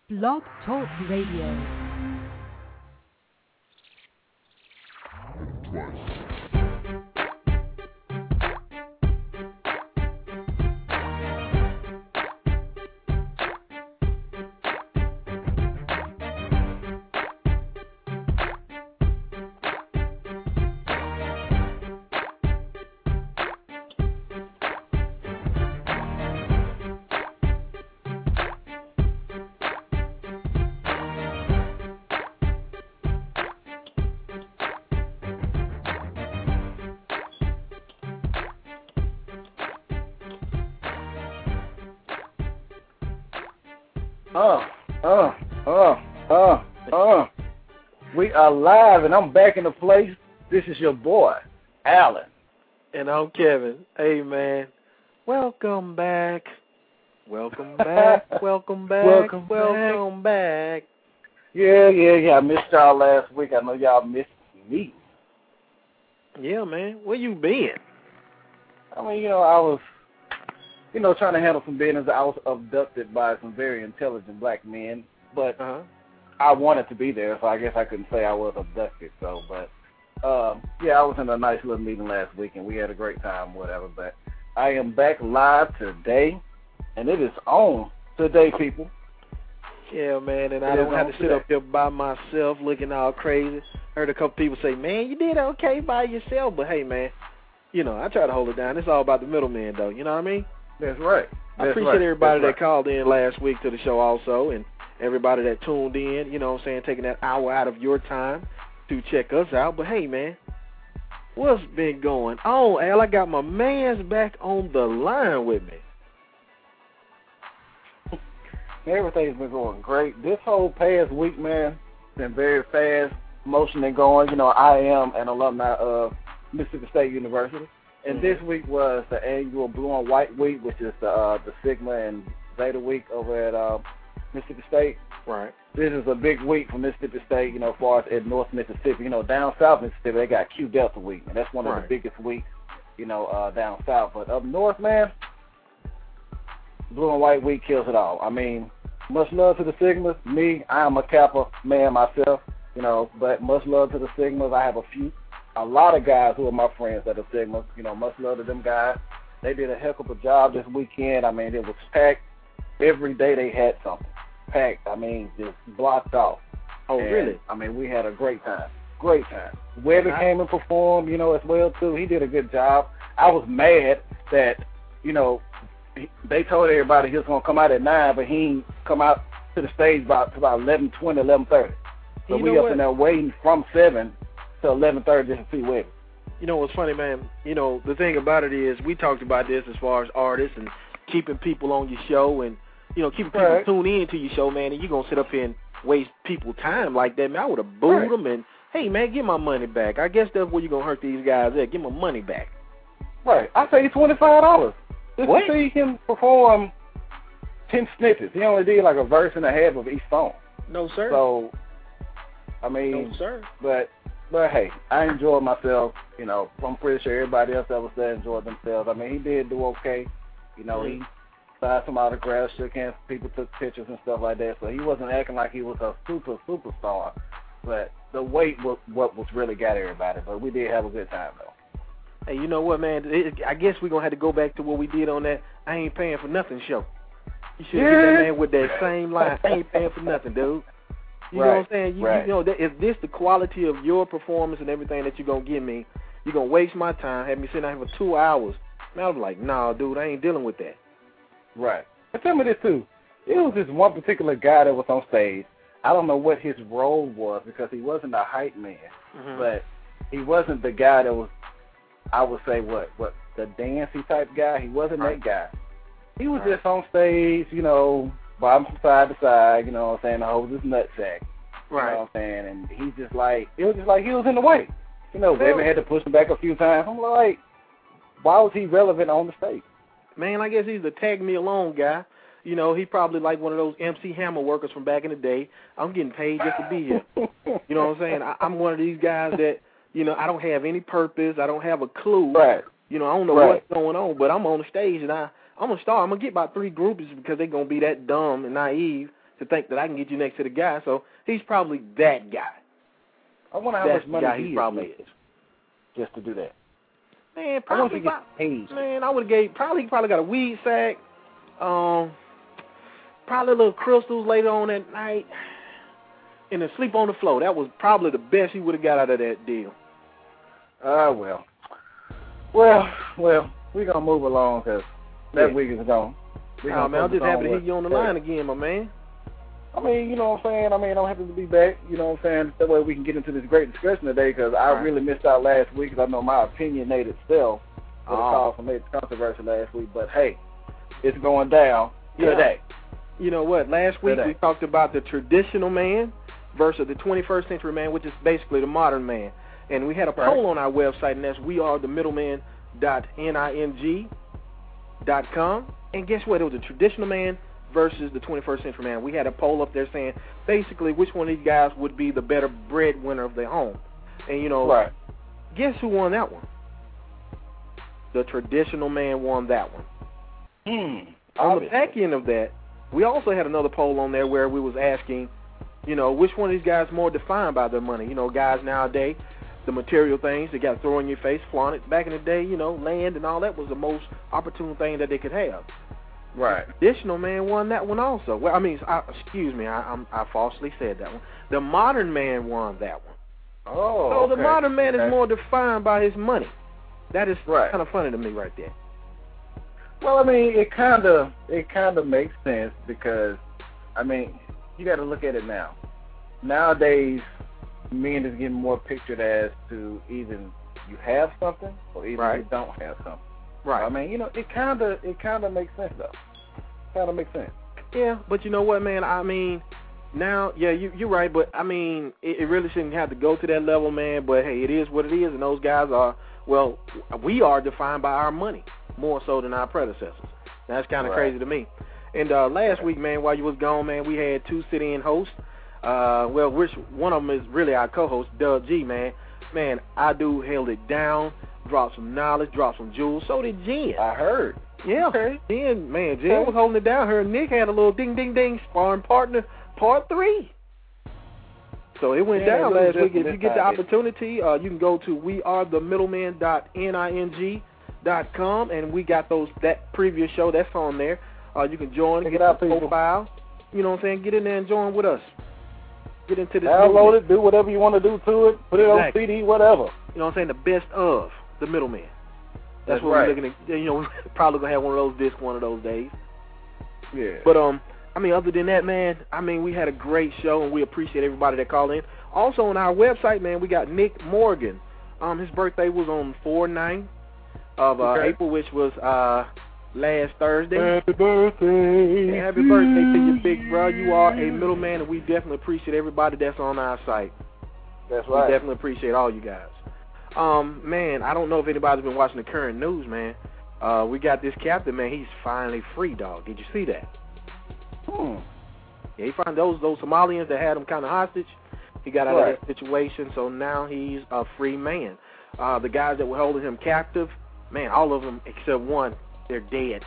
Blog Talk Radio. We are live, and I'm back in the place. This is your boy, Alan. And I'm Kevin. Hey, man. Welcome back. Welcome back. Welcome back. Welcome back. Yeah. I missed y'all last week. I know y'all missed me. Yeah, man. Where you been? I mean, I was, trying to handle some business. I was abducted by some very intelligent black men, but I wanted to be there, so I guess I couldn't say I was abducted. So, but, I was in a nice little meeting last week, and we had a great time, whatever. But I am back live today, and it is on today, people. Yeah, man, and I don't have to sit up here by myself looking all crazy. Heard a couple people say, man, you did okay by yourself. But, hey, man, I try to hold it down. It's all about the middleman, though. You know what I mean? That's right. I appreciate everybody that called in last week to the show also, and everybody that tuned in, taking that hour out of your time to check us out. But, hey, man, what's been going on, Al? I got my mans back on the line with me. Everything's been going great. This whole past week, man, been very fast motion and going. I am an alumni of Mississippi State University. And this week was the annual Blue and White Week, which is the Sigma and Zeta Week over at Mississippi State. Right. This is a big week for Mississippi State, as far as at North Mississippi. Down south Mississippi, they got Q Delta Week, and that's one of the biggest weeks, down south. But up north, man, Blue and White Week kills it all. I mean, much love to the Sigmas. Me, I am a Kappa man myself, but much love to the Sigmas. I have a lot of guys who are my friends that are Sigmas. Much love to them guys. They did a heck of a job this weekend. I mean, it was packed. Every day they had something. Packed. I mean, just blocked off. Oh, and, really? I mean, we had a great time. Great time. Webby came and performed, as well, too. He did a good job. I was mad that, they told everybody he was going to come out at 9, but he didn't come out to the stage about 11:20, 11:30. So we up in there waiting from 7 to 11:30 just to see Webby. You know what's funny, man? The thing about it is we talked about this as far as artists and keeping people on your show and, keeping people tuned in to your show, man, and you're going to sit up here and waste people's time like that, man. I would have booed them and, hey, man, get my money back. I guess that's where you're going to hurt these guys at. Get my money back. Right. I paid $25 just to see him perform 10 snippets. He only did like a verse and a half of each song. No, sir. So, I mean, no, sir. But hey, I enjoyed myself. I'm pretty sure everybody else that was there enjoyed themselves. I mean, he did do okay. He signed some autographs, shook hands, people took pictures and stuff like that. So he wasn't acting like he was a superstar. But the weight was what was really got everybody. But we did have a good time, though. Hey, you know what, man? I guess we're going to have to go back to what we did on that I Ain't Paying for Nothing show. You should get that man with that same line. I ain't paying for nothing, dude. You know what I'm saying? If this the quality of your performance and everything that you're going to give me, you're going to waste my time, have me sitting out here for 2 hours. And I was like, nah, dude, I ain't dealing with that. Right. But tell me this, too. It was this one particular guy that was on stage. I don't know what his role was because he wasn't a hype man. But he wasn't the guy that was, I would say, the dancey type guy. He wasn't that guy. He was just on stage, bobbing from side to side, to hold his nutsack. Right. You know what I'm saying? And he's just like, it was just like he was in the way. Baby had to push him back a few times. I'm like, why was he relevant on the stage? Man, I guess he's the tag me along guy. He probably like one of those MC Hammer workers from back in the day. I'm getting paid just to be here. You know what I'm saying? I'm one of these guys that, I don't have any purpose. I don't have a clue. Right. I don't know what's going on, but I'm on the stage and I'm a star. I'm going to get about 3 groupies because they're going to be that dumb and naive to think that I can get you next to the guy. So he's probably that guy. I wonder how much money he probably is just to do that. Man, probably man, I would have gave he probably got a weed sack, probably little crystals later on that night, and then sleep on the floor. That was probably the best he would have got out of that deal. Well, we're gonna move along because that week is gone. Man, I'm just happy to hear you on the line again, my man. I mean, you know what I'm saying? I mean, I'm happy to be back, you know what I'm saying? That way we can get into this great discussion today because I really missed out last week because I know my opinionated self would have caused some major controversy last week. But, hey, it's going down today. You know what? Last week we talked about the traditional man versus the 21st century man, which is basically the modern man. And we had a poll on our website, and that's wearethemiddleman.ning.com. And guess what? It was a traditional man versus the 21st century man. We had a poll up there saying basically which one of these guys would be the better breadwinner of their home. And, you know, guess who won that one? The traditional man won that one. On the back end of that, we also had another poll on there where we was asking, you know, which one of these guys more defined by their money. You know, guys nowadays, the material things they got thrown in your face, flaunted. Back in the day, you know, land and all that was the most opportune thing that they could have. Right. The traditional man won that one also. Well, I mean, excuse me, I falsely said that one. The modern man won that one. Oh, so the modern man is more defined by his money. That is kind of funny to me right there. Well, I mean, it kind of makes sense because, I mean, you got to look at it now. Nowadays, men is getting more pictured as to either you have something or either you don't have something. Right. I mean, you know, it kind of makes sense though. Kind of makes sense. Yeah, but you know what, man? I mean, now, you're right, but I mean, it really shouldn't have to go to that level, man. But hey, it is what it is, and those guys are. Well, we are defined by our money more so than our predecessors. That's kind of crazy to me. And last week, man, while you was gone, man, we had two sit-in hosts. Which one of them is really our co-host, Doug G, man. Man, I do held it down, dropped some knowledge, dropped some jewels. So did Jen. I heard. Yeah. Jen was holding it down. Her and Nick had a little ding, sparring partner, part 3. So it went down last week. If you get the opportunity, you can go to wearethemiddleman.ning.com, and we got that previous show that's on there. You can join, get the profile. You know what I'm saying? Get in there and join with us. Get into this. Download it, do whatever you want to do to it, put it on CD, whatever. You know what I'm saying? The best of the middleman. That's what we're looking at. You know, we're probably going to have one of those discs one of those days. Yeah. But, I mean, other than that, man, I mean, we had a great show, and we appreciate everybody that called in. Also, on our website, man, we got Nick Morgan. His birthday was on 4/9 of April, which was last Thursday. Happy birthday. Happy birthday to you, big bro. You are a middleman, and we definitely appreciate everybody that's on our site. That's right. We definitely appreciate all you guys. Man, I don't know if anybody's been watching the current news, man. We got this captain, man. He's finally free, dog. Did you see that? Yeah, he found those Somalians that had him kind of hostage. He got out of that situation, so now he's a free man. The guys that were holding him captive, man, all of them except one, they're dead.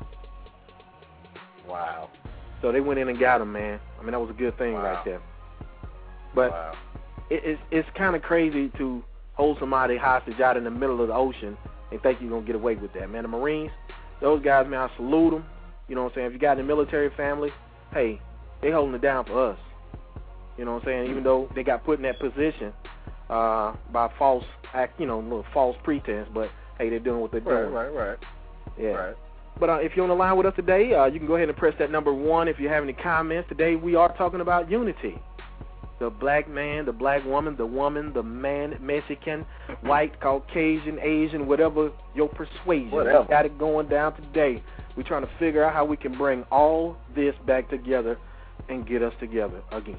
Wow. So they went in and got him, man. I mean, that was a good thing right there. But it's kind of crazy to hold somebody hostage out in the middle of the ocean and think you're going to get away with that, man. The Marines, those guys, man, I salute them. You know what I'm saying? If you got a military family, hey, they holding it down for us. You know what I'm saying? Even though they got put in that position by false pretense, but hey, they're doing what they're doing. Right. Yeah. Right. But if you're on the line with us today, you can go ahead and press that number 1 if you have any comments. Today we are talking about unity. The black man, the black woman, the man, Mexican, white, Caucasian, Asian, whatever your persuasion. We got it going down today. We're trying to figure out how we can bring all this back together and get us together again.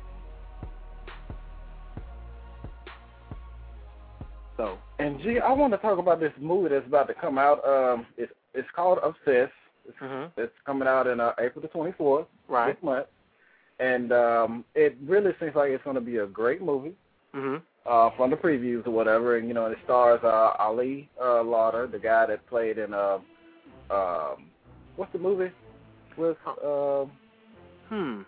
So, and G, I want to talk about this movie that's about to come out. It's called Obsessed. It's coming out in April the 24th this month. And it really seems like it's going to be a great movie from the previews or whatever. And, you know, it stars Ali Lauder, the guy that played in, what's the movie with,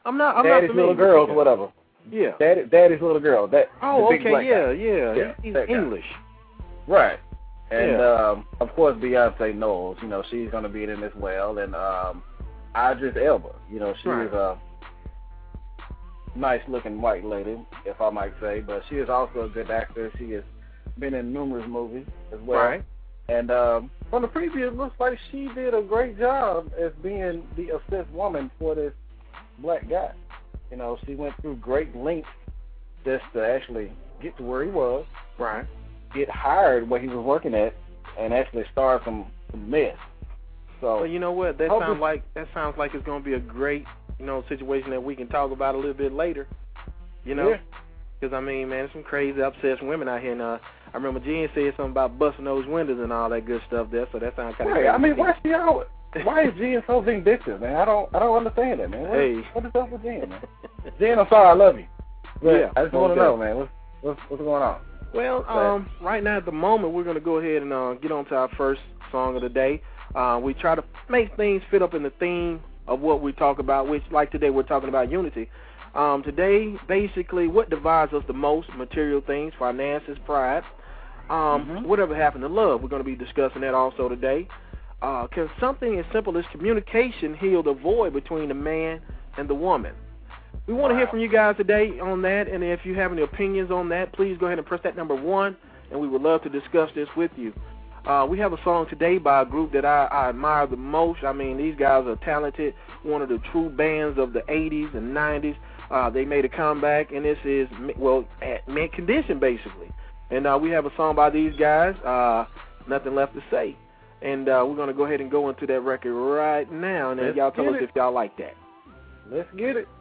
I'm not Daddy's Little Girls, whatever. Yeah. Daddy's Little Girl. Yeah. He's English. Right. And of course Beyonce Knowles, you know, she's gonna be in it as well, and Idris Elba, you know, she is a nice looking white lady, if I might say, but she is also a good actor. She has been in numerous movies as well. Right. And from the preview, it looks like she did a great job as being the assist woman for this black guy. You know, she went through great lengths just to actually get to where he was. Right. Get hired where he was working at, and actually start some mess. So you know what? That sounds like it's going to be a great, you know, situation that we can talk about a little bit later. You know, because I mean, man, there's some crazy obsessed women out here. And I remember Jen said something about busting those windows and all that good stuff there. So that sounds kind of crazy. I mean, why is Jen so vindictive, man? I don't understand it, man. What is up with Jen, man? Jen, I'm sorry, I love you. But I just want to know, man, what's going on? Well, right now at the moment, we're going to go ahead and get on to our first song of the day. We try to make things fit up in the theme of what we talk about, which, like today, we're talking about unity. Today, basically, what divides us the most? Material things, finances, pride, whatever happened to love. We're going to be discussing that also today. Can something as simple as communication heal the void between the man and the woman? We want to hear from you guys today on that, and if you have any opinions on that, please go ahead and press that number 1, and we would love to discuss this with you. We have a song today by a group that I admire the most. I mean, these guys are talented, one of the true bands of the 80s and 90s. They made a comeback, and this is, at Mint Condition, basically. And we have a song by these guys, Nothing Left to Say. And we're going to go ahead and go into that record right now, and then y'all tell us if y'all like that. Let's get it.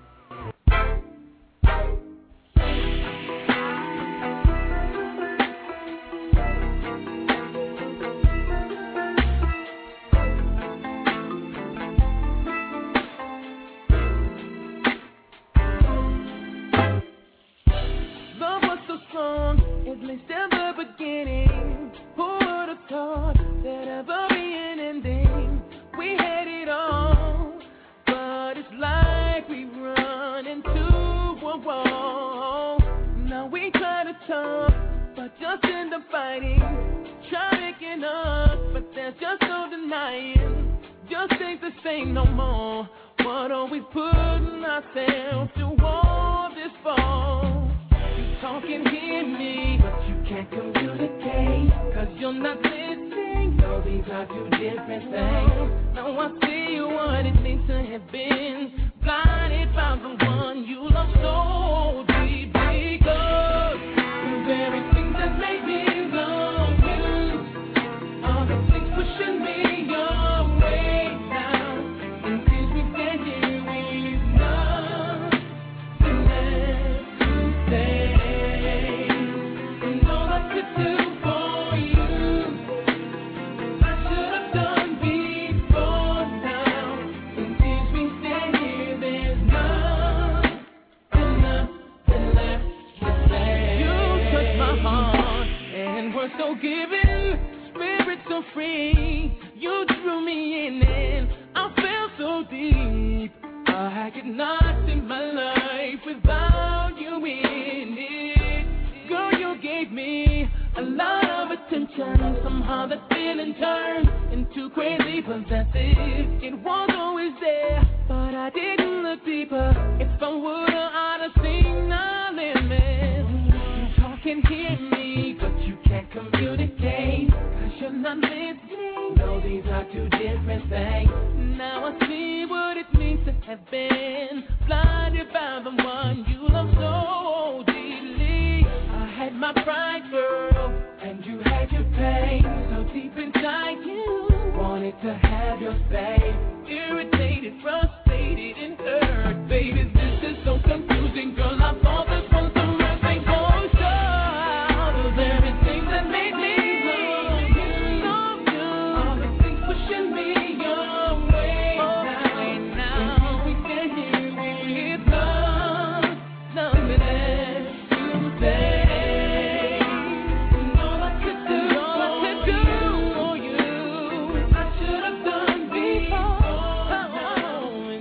Love was so strong, it makes the beginning. Who would have thought there'd ever be an ending? We had it all, but it's like we run into a wall. Now we try to talk, but just end up fighting. Try making up, but there's just no denying. Just ain't the same no more. What are we putting ourselves through all this for? You talk and hear me, but you can't communicate, 'cause you're not listening. No, these are two different things. Now I see what it means to have been blinded by the one you love so deeply. 'Cause the very things that make me love you are the things pushing me your way now. And since we stand here with nothing left to say, and all I could do for you, I should have done before now. And since we stand here, there's nothing left to say. You touched my heart, and we're so giving, spirit so free. You drew me in, and I felt so deep. I could not see my life without you in it. Girl, you gave me a lot of attention. Somehow that feeling turned into crazy possessive. It was always there, but I didn't look deeper. If I would've, I'd have seen our limits. You talk and hear me, but you can't communicate, 'cause you're not listening. No, these are two different things. Now I see what it means to have been blinded by the one you love so deeply. I had my pride, girl, and you had your pain. So deep inside you wanted to have your say. Irritated, frustrated, and hurt. Baby, this is so confusing, girl. I thought this was the right thing for sure. The very things that made me love you are the things pushing me your way now. We stand here with nothing left to say. And all I could do for you, I should have done before.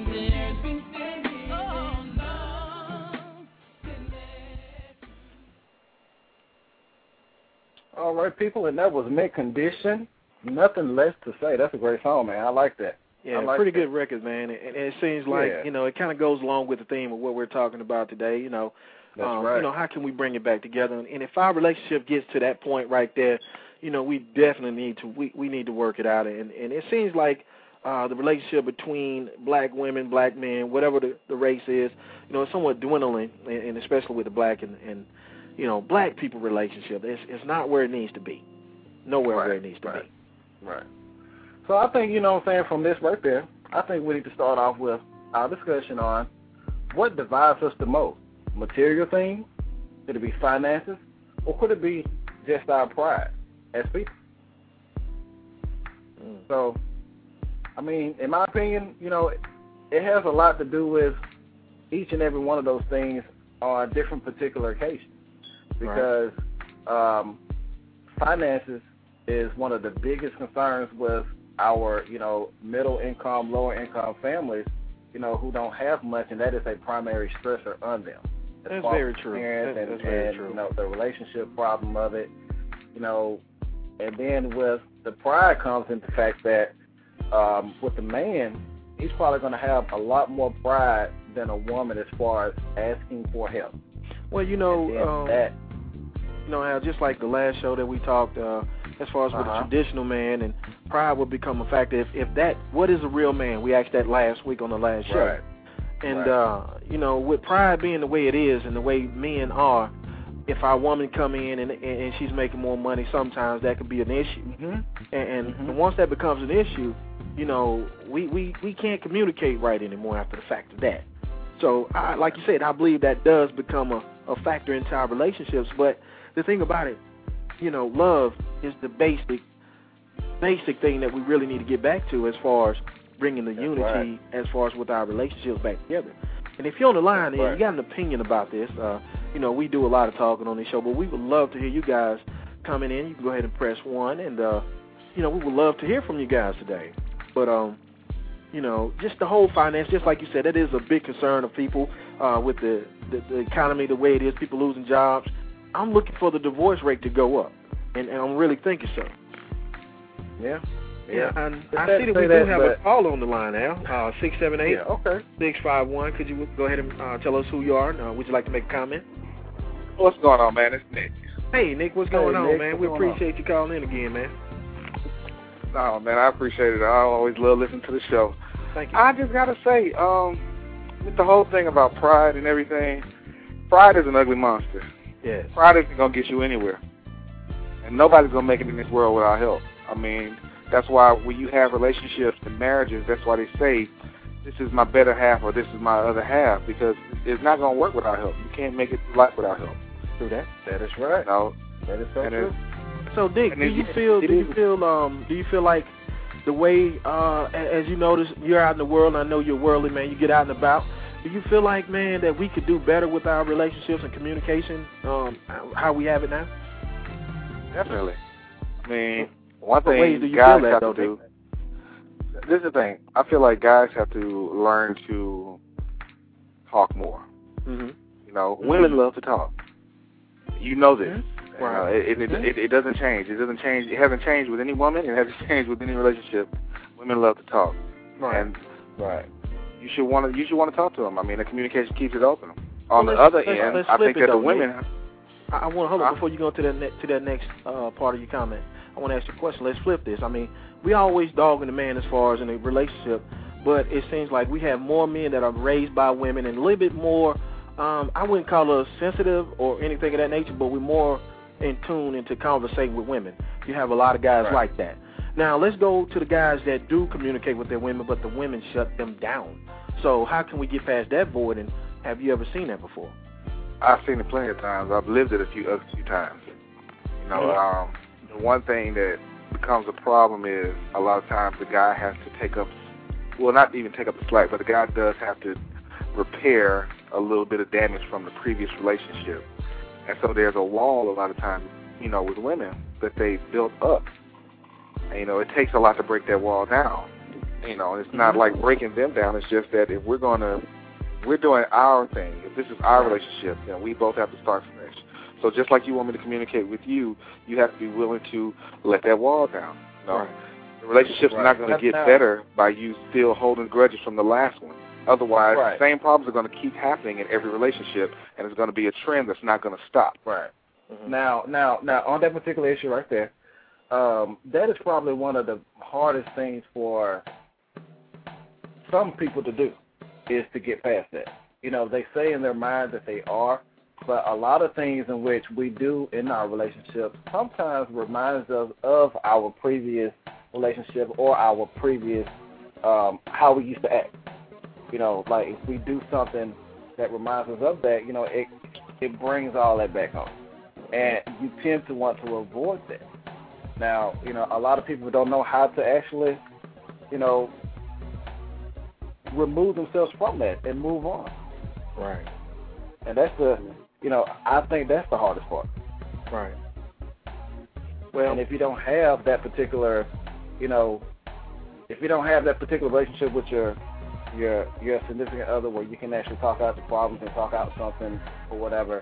right, people, and that was Mint Condition. Nothing less to say. That's a great song, man. I like that. Yeah, pretty good record, man. And it seems like, it kind of goes along with the theme of what we're talking about today, That's right. How can we bring it back together? And if our relationship gets to that point right there, we definitely need to we need to work it out. And it seems like the relationship between black women, black men, whatever the race is, it's somewhat dwindling, and especially with the black and black people relationship. It's not where it needs to be. Nowhere where it needs to be. Right. So I think, from this right there, I think we need to start off with our discussion on what divides us the most. Material things? Could it be finances? Or could it be just our pride as people? So, in my opinion, it has a lot to do with each and every one of those things on different particular occasions. Because finances is one of the biggest concerns with our, middle income, lower income families, who don't have much, and that is a primary stressor on them. That's very true. That's very true. The relationship problem of it, and then with the pride comes into the fact that with the man, he's probably going to have a lot more pride than a woman as far as asking for help. Well, Al, just like the last show that we talked, as far as with a traditional man, and pride will become a factor. What is a real man? We asked that last week on the last show. Right. And, with pride being the way it is and the way men are, if our woman come in and she's making more money, sometimes that could be an issue. And once that becomes an issue, we can't communicate right anymore after the fact of that. So, like you said, I believe that does become a factor into our relationships. But the thing about it, love is the basic thing that we really need to get back to as far as bringing the unity as far as with our relationships back together. And if you're on the line and you got an opinion about this, we do a lot of talking on this show, but we would love to hear you guys coming in. You can go ahead and press 1, and, we would love to hear from you guys today. But, just the whole finance, just like you said, that is a big concern of people with the economy the way it is, people losing jobs. I'm looking for the divorce rate to go up, and I'm really thinking so. Yeah. And I see that we do have a call on the line now, 678-651. Could you go ahead and tell us who you are, and would you like to make a comment? What's going on, man? It's Nick. Hey, Nick, what's going on, man? We appreciate you calling in again, man. Oh, man, I appreciate it. I always love listening to the show. Thank you. I just got to say, with the whole thing about pride and everything, pride is an ugly monster. Yes. Pride isn't going to get you anywhere. And nobody's going to make it in this world without help. That's why when you have relationships and marriages, that's why they say, this is my better half or this is my other half, because it's not going to work without help. You can't make it through life without help. True that. That is right. That is so true. So, Dick, do you feel like the way, as you notice, you're out in the world, and I know you're worldly, man, you get out and about, do you feel like, man, that we could do better with our relationships and communication, how we have it now? Definitely. One thing guys have to do, this is the thing, I feel like guys have to learn to talk more. Women love to talk. You know this. Right. It doesn't change. It doesn't change. It hasn't changed with any woman. It hasn't changed with any relationship. Women love to talk. Right. And you should want to talk to them. The communication keeps it open. On the other end, I think that the women. I want to hold on before you go to that next part of your comment. I want to ask you a question. Let's flip this. We always dogging the man as far as in a relationship, but it seems like we have more men that are raised by women and a little bit more. I wouldn't call us sensitive or anything of that nature, but we're more in tune into conversating with women. You have a lot of guys like that. Now, let's go to the guys that do communicate with their women, but the women shut them down. So how can we get past that void, and have you ever seen that before? I've seen it plenty of times. I've lived it a few times. The one thing that becomes a problem is a lot of times the guy has to take up, well, not even take up the slack, but the guy does have to repair a little bit of damage from the previous relationship. And so there's a wall a lot of times, with women that they built up. And, it takes a lot to break that wall down. It's not like breaking them down. It's just that if we're doing our thing, if this is our relationship, then we both have to start fresh. So just like you want me to communicate with you, you have to be willing to let that wall down. You know? Right. The relationship's not going to get better by you still holding grudges from the last one. Otherwise, the same problems are going to keep happening in every relationship, and it's going to be a trend that's not going to stop. Right. Mm-hmm. Now, on that particular issue right there, that is probably one of the hardest things for some people to do, is to get past that. You know, they say in their mind that they are, but a lot of things in which we do in our relationships sometimes reminds us of our previous relationship or our previous, how we used to act. You know, like if we do something that reminds us of that, you know, it brings all that back home. And you tend to want to avoid that. Now, you know, a lot of people don't know how to actually, you know, remove themselves from that and move on. Right. And that's you know, I think that's the hardest part. Right. Well, and if you don't have that particular, you know, if you don't have that particular relationship with your significant other where you can actually talk out the problems and talk out something or whatever,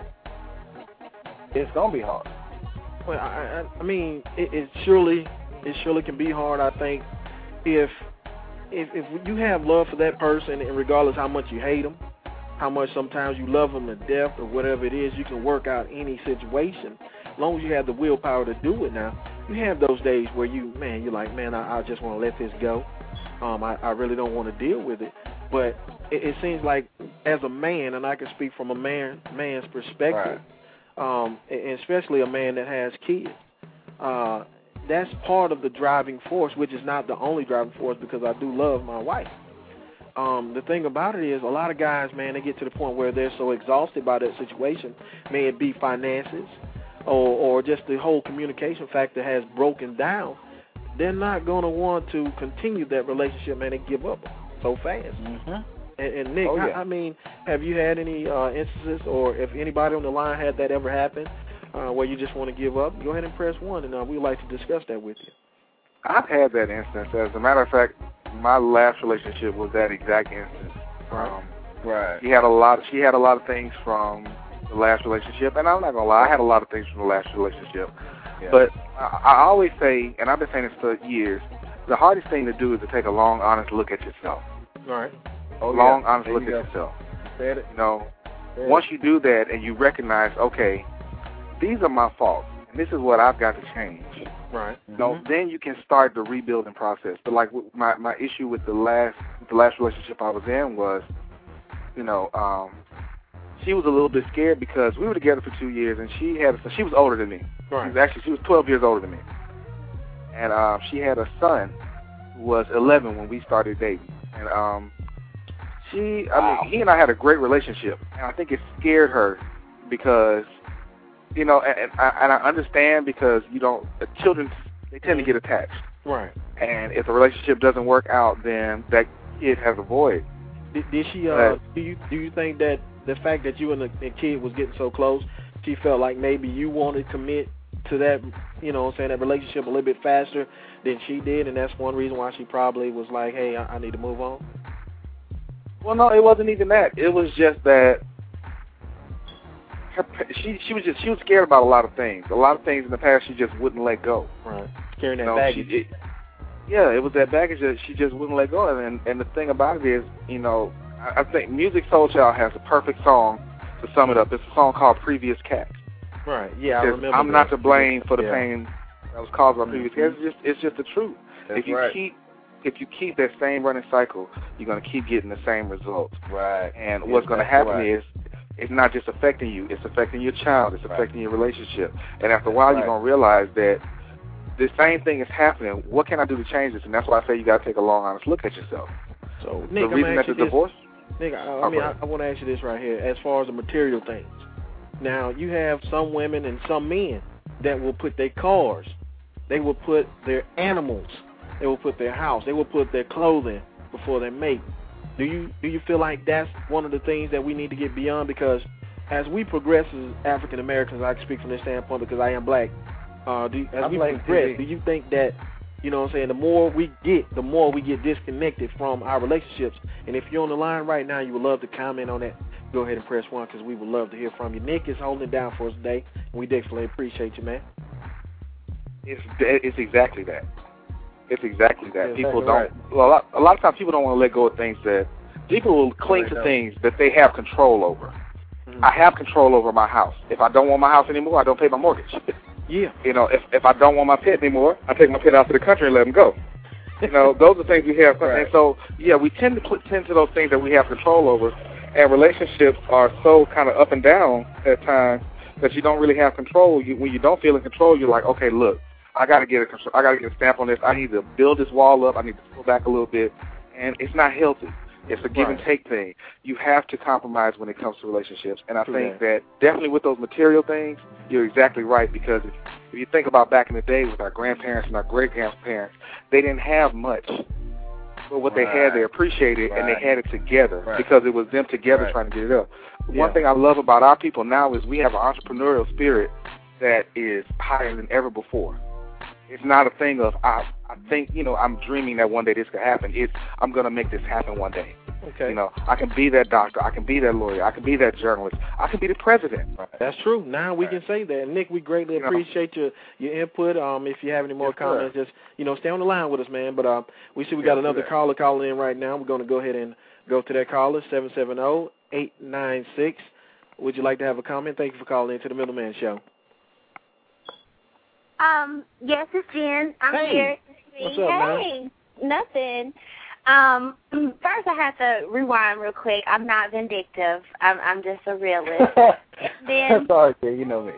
it's going to be hard. Well, I mean, it surely can be hard. I think if you have love for that person, and regardless how much you hate them, how much sometimes you love them to death or whatever it is, you can work out any situation as long as you have the willpower to do it. Now, you have those days where you're like, I just want to let this go. I really don't want to deal with it. But it seems like as a man, and I can speak from a man's perspective, and especially a man that has kids, that's part of the driving force, which is not the only driving force, because I do love my wife. The thing about it is a lot of guys, man, they get to the point where they're so exhausted by that situation, may it be finances or just the whole communication factor has broken down, they're not going to want to continue that relationship, man, and give up so fast. Mm-hmm. And Nick, I mean, have you had any instances, or if anybody on the line had that ever happen, where you just want to give up? Go ahead and press 1, and we'd like to discuss that with you. I've had that instance. As a matter of fact, my last relationship was that exact instance. Right. She had a lot of things from the last relationship, and I'm not gonna lie, I had a lot of things from the last relationship. Yeah. But I always say, and I've been saying this for years, the hardest thing to do is to take a long, honest look at yourself. All right. Honest look at yourself. Said it. You know, once you do that and you recognize, okay, these are my faults, and this is what I've got to change. Right. So then you can start the rebuilding process. But like my issue with the last relationship I was in was, you know, she was a little bit scared because we were together for 2 years, and she was older than me. Right. She was 12 years older than me, and she had a son who was 11 when we started dating, and he and I had a great relationship, and I think it scared her because, you know, and I understand because children, they tend to get attached. Right. And if the relationship doesn't work out, then that kid has a void. Did she? Do you think that the fact that you and the kid was getting so close, she felt like maybe you wanted to commit to that, you know, saying that relationship a little bit faster than she did, and that's one reason why she probably was like, hey, I need to move on? Well, no, it wasn't even that. It was just that she was scared about a lot of things. A lot of things in the past she just wouldn't let go. Right. Carrying that baggage. It was that baggage that she just wouldn't let go of. And the thing about it is, you know, I think Musiq Soulchild has a perfect song to sum it up. It's a song called Previous Cats. Right. Yeah, I remember. I'm not to blame for the pain that was caused by previous cats. It's just the truth. That's If you keep that same running cycle, you're going to keep getting the same results. Right. And what's going to happen is, it's not just affecting you, it's affecting your child, it's affecting your relationship. And after a while, you're going to realize that the same thing is happening. What can I do to change this? And that's why I say you got to take a long, honest look at yourself. So, Nick, the reason that the divorce? Nick, I want to ask you this right here, as far as the material things. Now, you have some women and some men that will put their cars, they will put their animals, they will put their house, they will put their clothing before their mate. Do you feel like that's one of the things that we need to get beyond? Because as we progress as African Americans, I can speak from this standpoint because I am black. Do you think that, you know what I'm saying, the more we get disconnected from our relationships? And if you're on the line right now, you would love to comment on that. go ahead and press 1 because we would love to hear from you. Nick is holding it down for us today, and we definitely appreciate you, man. It's exactly that. It's exactly that. Yeah, people exactly don't. right. Well, a lot of times people don't want to let go of things that people will cling to things that they have control over. I have control over my house. If I don't want my house anymore, I don't pay my mortgage. Yeah. You know, if I don't want my pet anymore, I take my pet out to the country and let him go. You know, those are things we have. Right. And so, yeah, we tend to tend to those things that we have control over. And relationships are so kind of up and down at times that you don't really have control. When you don't feel in control, you're like, okay, look, I got to get a stamp on this. I need to build this wall up. I need to pull back a little bit. And it's not healthy. It's a give and take thing. You have to compromise when it comes to relationships. And I think that definitely with those material things, you're exactly right, because if you think about back in the day with our grandparents and our great-grandparents, they didn't have much. But what they had, they appreciated, and they had it together because it was them together trying to get it up. One thing I love about our people now is we have an entrepreneurial spirit that is higher than ever before. It's not a thing of, I think, you know, I'm dreaming that one day this could happen. It's, I'm going to make this happen one day. Okay. You know, I can be that doctor. I can be that lawyer. I can be that journalist. I can be the president. That's true. Now we can say that. Nick, we greatly appreciate your input. If you have any more comments, just, you know, stay on the line with us, man. But we see we got another caller calling in right now. We're going to go ahead and go to that caller, 770-896. Would you like to have a comment? Thank you for calling in to the Middleman Show. Yes, it's Jen. I'm here. What's up, man? Nothing. First I have to rewind real quick. I'm not vindictive. I'm just a realist. Then, sorry, Jen, you know me.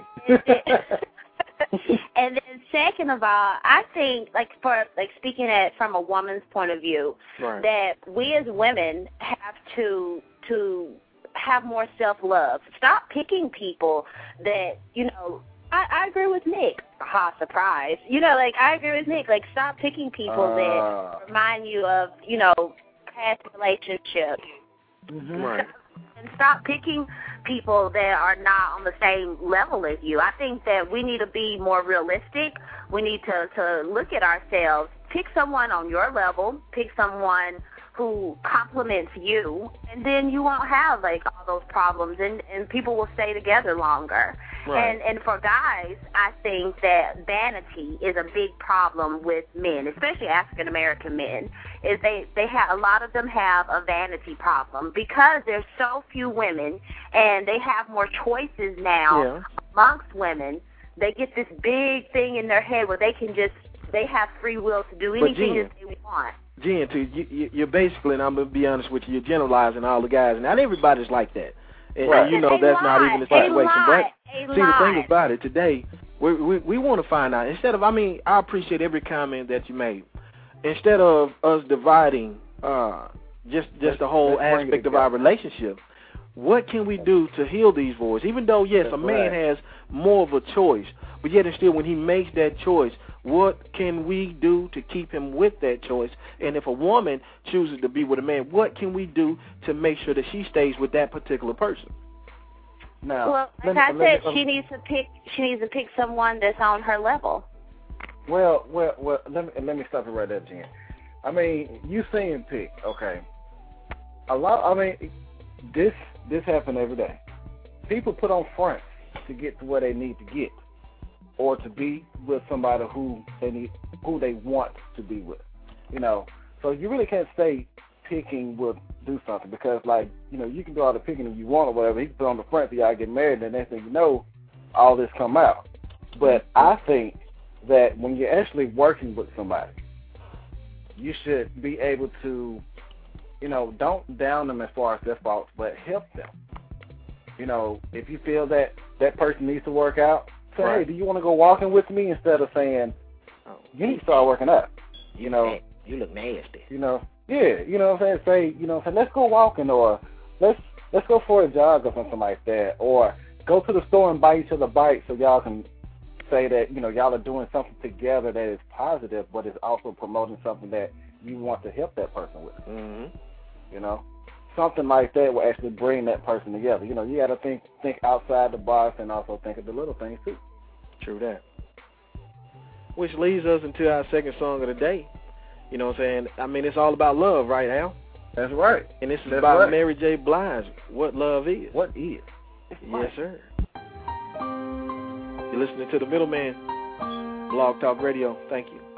and then second of all, I think, speaking from a woman's point of view, that we as women have to have more self-love. Stop picking people that, you know, I agree with Nick. Ha, surprise. You know, I agree with Nick. Stop picking people that remind you of, you know, past relationships. Right. And stop picking people that are not on the same level as you. I think that we need to be more realistic. We need to look at ourselves. Pick someone on your level. Pick someone who compliments you, and then you won't have all those problems, and people will stay together longer. Right. And for guys, I think that vanity is a big problem with men, especially African American men. Is they have, a lot of them have a vanity problem because there's so few women, and they have more choices now amongst women. They get this big thing in their head where they have free will to do anything that they want. Jen, you're basically, and I'm going to be honest with you, you're generalizing all the guys. Not everybody's like that. And you know that's not even the situation. But see, the thing about it, today, we want to find out, instead of, I appreciate every comment that you made. Instead of us dividing just the whole aspect of our relationship, what can we do to heal these voids? Even though, yes, a man has more of a choice, but yet and still when he makes that choice, what can we do to keep him with that choice? And if a woman chooses to be with a man, what can we do to make sure that she stays with that particular person? Now, I said, she needs to pick someone that's on her level. Well, let me stop it right there, Jen. You saying pick, okay. This happens every day. People put on fronts to get to where they need to get, or to be with somebody who they want to be with. You know, so you really can't say picking will do something, because you can do all the picking if you want or whatever. He can put on the front till y'all get married, and the next thing you know, all this come out. But I think that when you're actually working with somebody, you should be able to, don't down them as far as their faults, but help them. If you feel that person needs to work out, say, hey, do you want to go walking with me, instead of saying, you need to start working out. You look nasty. Yeah, what I'm saying? Say, let's go walking, or let's go for a jog or something like that, or go to the store and buy each other bites so y'all can say that, y'all are doing something together that is positive, but is also promoting something that you want to help that person with. Mm-hmm. Something like that will actually bring that person together. You got to think outside the box and also think of the little things too. True that. Which leads us into our second song of the day. You know what I'm saying? It's all about love, right, Al? That's right. And this is about Mary J. Blige, What Love Is. What is? Yes, sir. You're listening to The Middleman, Blog Talk Radio. Thank you.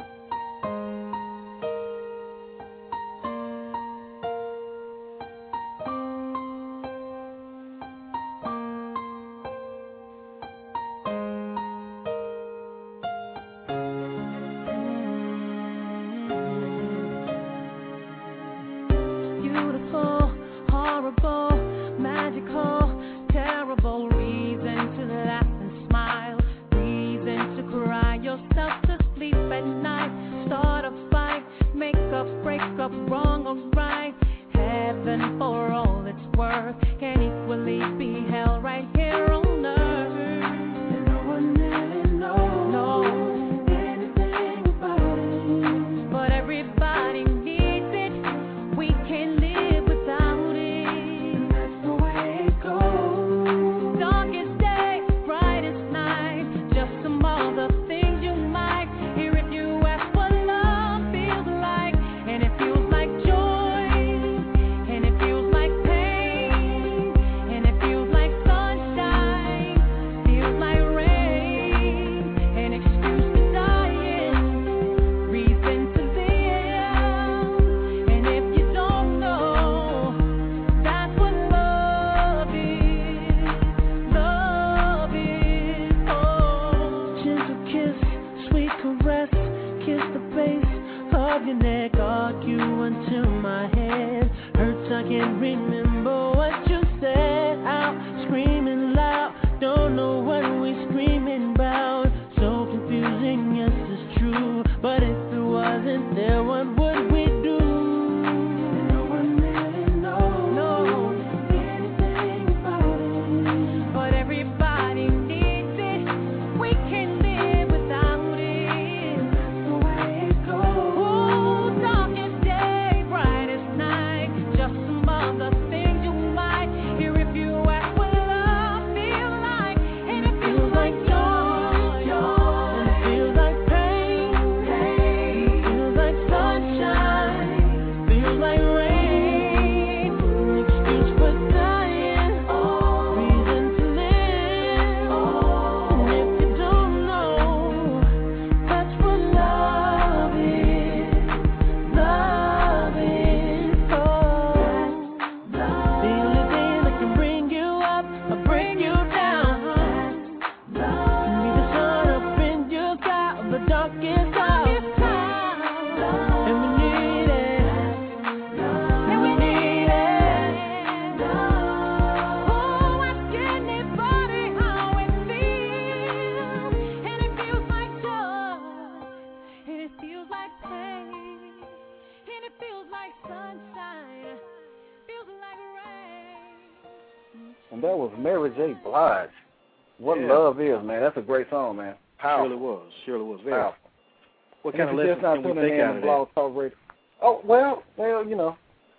And that was Mary J. Blige. What Love Is, man. That's a great song, man. Powerful. Surely was. Very powerful. What kind of lessons can we take out of Blog Talk Radio? Oh, well, you know,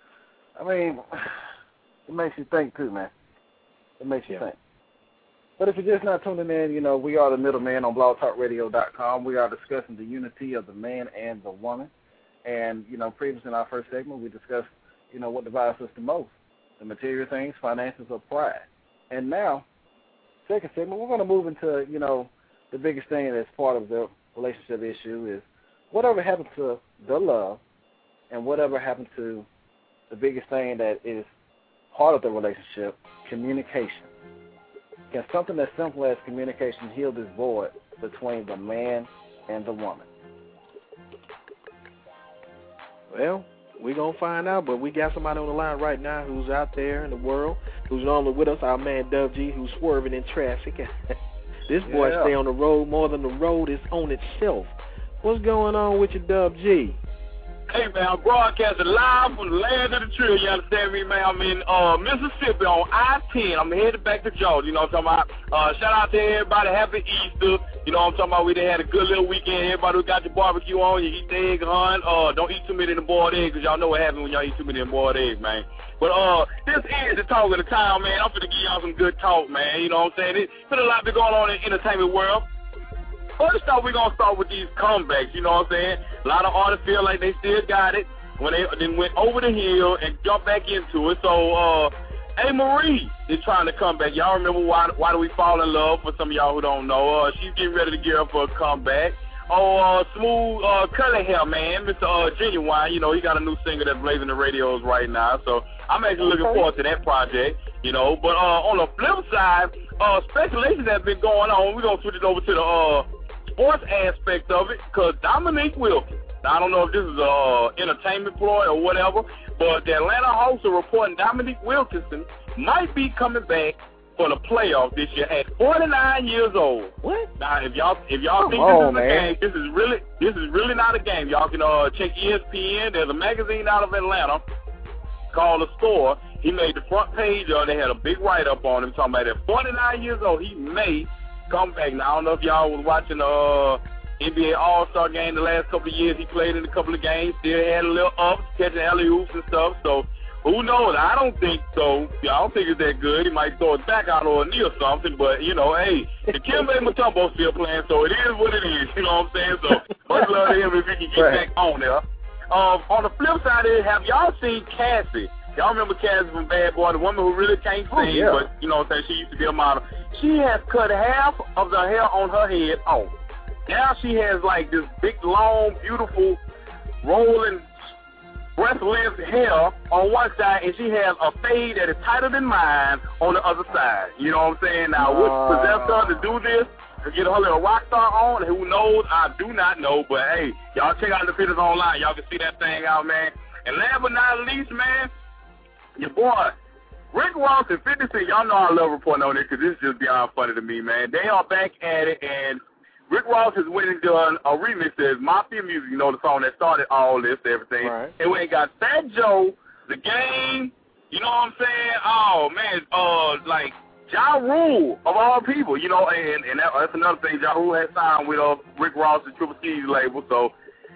I mean, it makes you think too, man. It makes you think. But if you're just not tuning in, you know, we are the Middleman on blogtalkradio.com. We are discussing the unity of the man and the woman. And, you know, previously in our first segment, we discussed, you know, what divides us the most, the material things, finances, or pride. And now, second segment, we're going to move into, you know, the biggest thing that's part of the relationship issue is whatever happened to the love and whatever happened to the biggest thing that is part of the relationship, communication. Can something as simple as communication heal this void between the man and the woman? Well, we're going to find out, but we got somebody on the line right now who's out there in the world, who's normally with us, our man Dub G, who's swerving in traffic. This boy stay on the road more than the road is on itself. What's going on with you, Dub G? Hey, man, I'm broadcasting live from the land of the tree, you understand me, man? I'm in Mississippi on I-10. I'm headed back to Georgia, you know what I'm talking about? Shout out to everybody. Happy Easter. You know what I'm talking about? We done had a good little weekend. Everybody who got your barbecue on, you eat the egg hunt. Don't eat too many of the boiled eggs, because y'all know what happens when y'all eat too many of the boiled eggs, man. But this is the talk of the town, man. I'm finna give y'all some good talk, man. You know what I'm saying? There's a lot been going on in the entertainment world. First off, we're going to start with these comebacks, you know what I'm saying? A lot of artists feel like they still got it. when they then went over the hill and jumped back into it. So, A. Marie is trying to come back. Y'all remember Why Do We Fall in Love? For some of y'all who don't know, she's getting ready to gear up for a comeback. Smooth curly hair man, Mr. Genuine. You know, he got a new single that's blazing the radios right now. So I'm actually looking forward to that project. You know, but on the flip side, speculation has been going on. We're gonna switch it over to the sports aspect of it, because Dominique Wilkins. Now, I don't know if this is a entertainment ploy or whatever, but the Atlanta Hawks are reporting Dominique Wilkinson might be coming back for the playoffs this year at 49 years old. What? Now, if y'all think this is a game, this is really not a game. Y'all can check ESPN. There's a magazine out of Atlanta called The Score. He made the front page. They had a big write-up on him talking about at 49 years old, he may come back. Now, I don't know if y'all was watching NBA All-Star game the last couple of years. He played in a couple of games, still had a little ups, catching alley-oops and stuff. So, who knows? I don't think so. I don't think it's that good. He might throw it back out on a knee or something. But, you know, hey, the Dikembe Mutombo's still playing, so it is what it is. You know what I'm saying? So, much love to him if he can get back on there. On the flip side of it, have y'all seen Cassie? Y'all remember Cassie from Bad Boy, the woman who really can't sing, but, you know what I'm saying, she used to be a model. She has cut half of the hair on her head off. Now she has, like, this big, long, beautiful, rolling, breath-length hair on one side, and she has a fade that is tighter than mine on the other side. You know what I'm saying? Now, what possessed her to do this? To get her little rock star on? Who knows? I do not know. But, hey, y'all check out the pictures online. Y'all can see that thing out, man. And last but not least, man, your boy, Rick Ross and 50 Cent. Y'all know I love reporting on it because this is just beyond funny to me, man. They are back at it, and Rick Ross has went and done a remix of Mafia Music, you know, the song that started all this, everything. Right. And when it got Fat Joe, The Game, you know what I'm saying? Oh, man, like, Ja Rule, of all people, you know, and that's another thing. Ja Rule has signed with Rick Ross and Triple C's label, so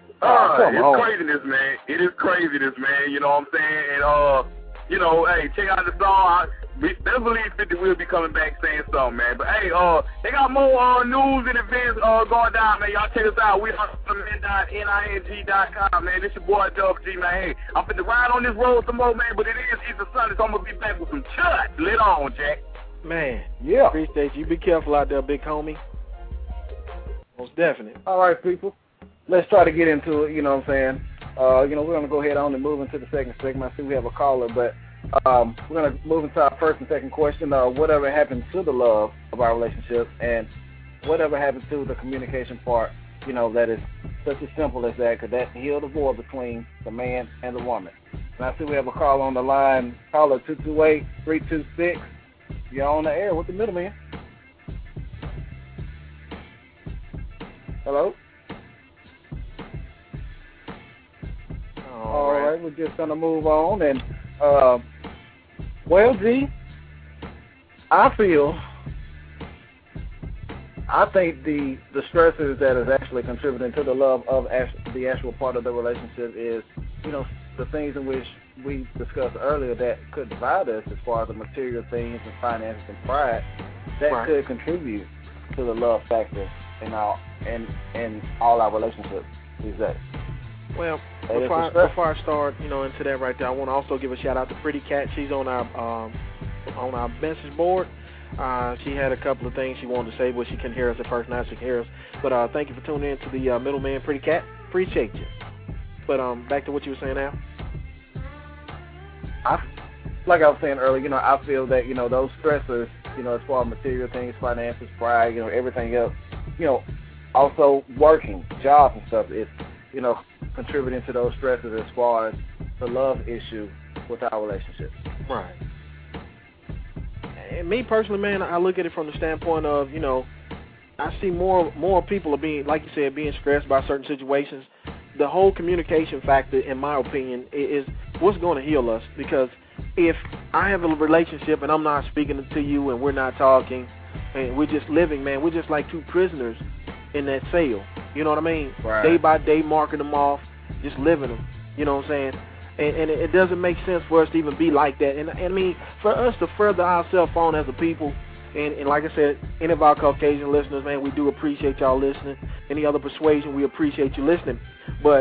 it's craziness, man. It is craziness, man, you know what I'm saying? And, you know, hey, check out the song. Best believe 50 will be coming back saying something, man. But, hey, they got more news and events going down, man. Y'all check us out. We are ning.com, man. This your boy, Dub G, man. Hey, I'm finna ride on this road some more, man, but it is Easter Sunday, so I'm going to be back with some chut. Lit on, Jack. Man, yeah. Appreciate you. Be careful out there, big homie. Most definitely. All right, people. Let's try to get into it, you know what I'm saying? You know, we're going to go ahead on and move into the second segment. I see we have a caller, but we're going to move into our first and second question. Whatever happened to the love of our relationship, and whatever happened to the communication part, you know, that is such as simple as that, because that healed the void between the man and the woman. And I see we have a caller on the line, caller 228-326. You're on the air with the middleman. Hello? All right, we're just going to move on. And, well, G, I think the stressors that is actually contributing to the love of the actual part of the relationship is, you know, the things in which we discussed earlier that could divide us as far as the material things and finances and pride that could contribute to the love factor in all our relationships these days. Well, before I start, you know, into that right there, I want to also give a shout out to Pretty Cat. She's on our message board. She had a couple of things she wanted to say, but she couldn't hear us at first. Now she can hear us. But thank you for tuning in to the middleman, Pretty Cat. Appreciate you. But back to what you were saying now. Like I was saying earlier, you know, I feel that, you know, those stressors, you know, as far as material things, finances, pride, you know, everything else, you know, also working, jobs and stuff is, you know, contributing to those stresses as far as the love issue with our relationship. Right. And me personally, man, I look at it from the standpoint of, you know, I see more people are being, like you said, being stressed by certain situations. The whole communication factor, in my opinion, is what's going to heal us. Because if I have a relationship and I'm not speaking to you and we're not talking and we're just living, man, we're just like two prisoners in that cell. You know what I mean? Right. Day by day, marking them off, just living them. You know what I'm saying? And it doesn't make sense for us to even be like that. And I mean, for us to further ourselves on as a people, and like I said, any of our Caucasian listeners, man, we do appreciate y'all listening. Any other persuasion, we appreciate you listening. But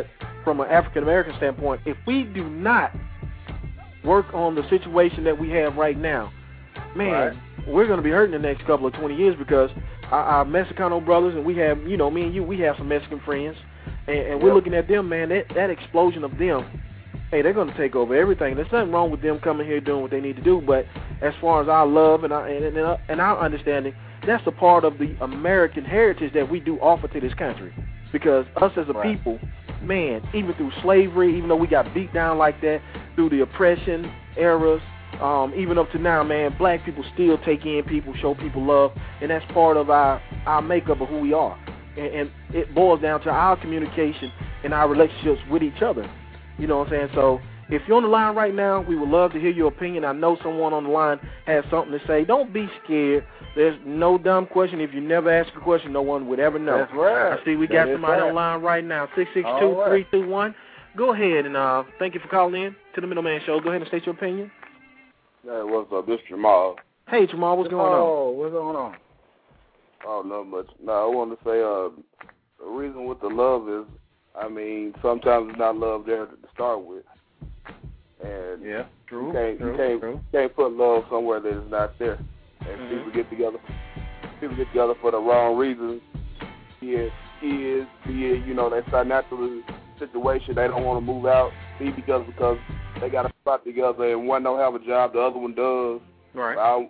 from an African-American standpoint, if we do not work on the situation that we have right now, man, we're going to be hurting the next couple of 20 years because our Mexicano brothers, and we have, me and you, we have some Mexican friends, and we're looking at them, man, that explosion of them, hey, they're going to take over everything. There's nothing wrong with them coming here doing what they need to do, but as far as our love and our understanding, that's a part of the American heritage that we do offer to this country. Because us as a people, man, even through slavery, even though we got beat down like that, through the oppression eras, even up to now, man, black people still take in people, show people love, and that's part of our makeup of who we are. And it boils down to our communication and our relationships with each other. You know what I'm saying? So if you're on the line right now, we would love to hear your opinion. I know someone on the line has something to say. Don't be scared. There's no dumb question. If you never ask a question, no one would ever know. That's right. I see we got somebody on the line right now, 662-321. Go ahead and thank you for calling in to the Middleman Show. Go ahead and state your opinion. Hey, what's up? This is Jamal. Hey, Jamal, what's going on? Oh, what's going on? Oh, not much. No, I want to say the reason with the love is, I mean, sometimes it's not love there to start with. And you can't put love somewhere that is not there. And people get together for the wrong reasons. Kids, that's a natural situation. They don't want to move out. Because they got a spot together and one don't have a job, the other one does. Right. I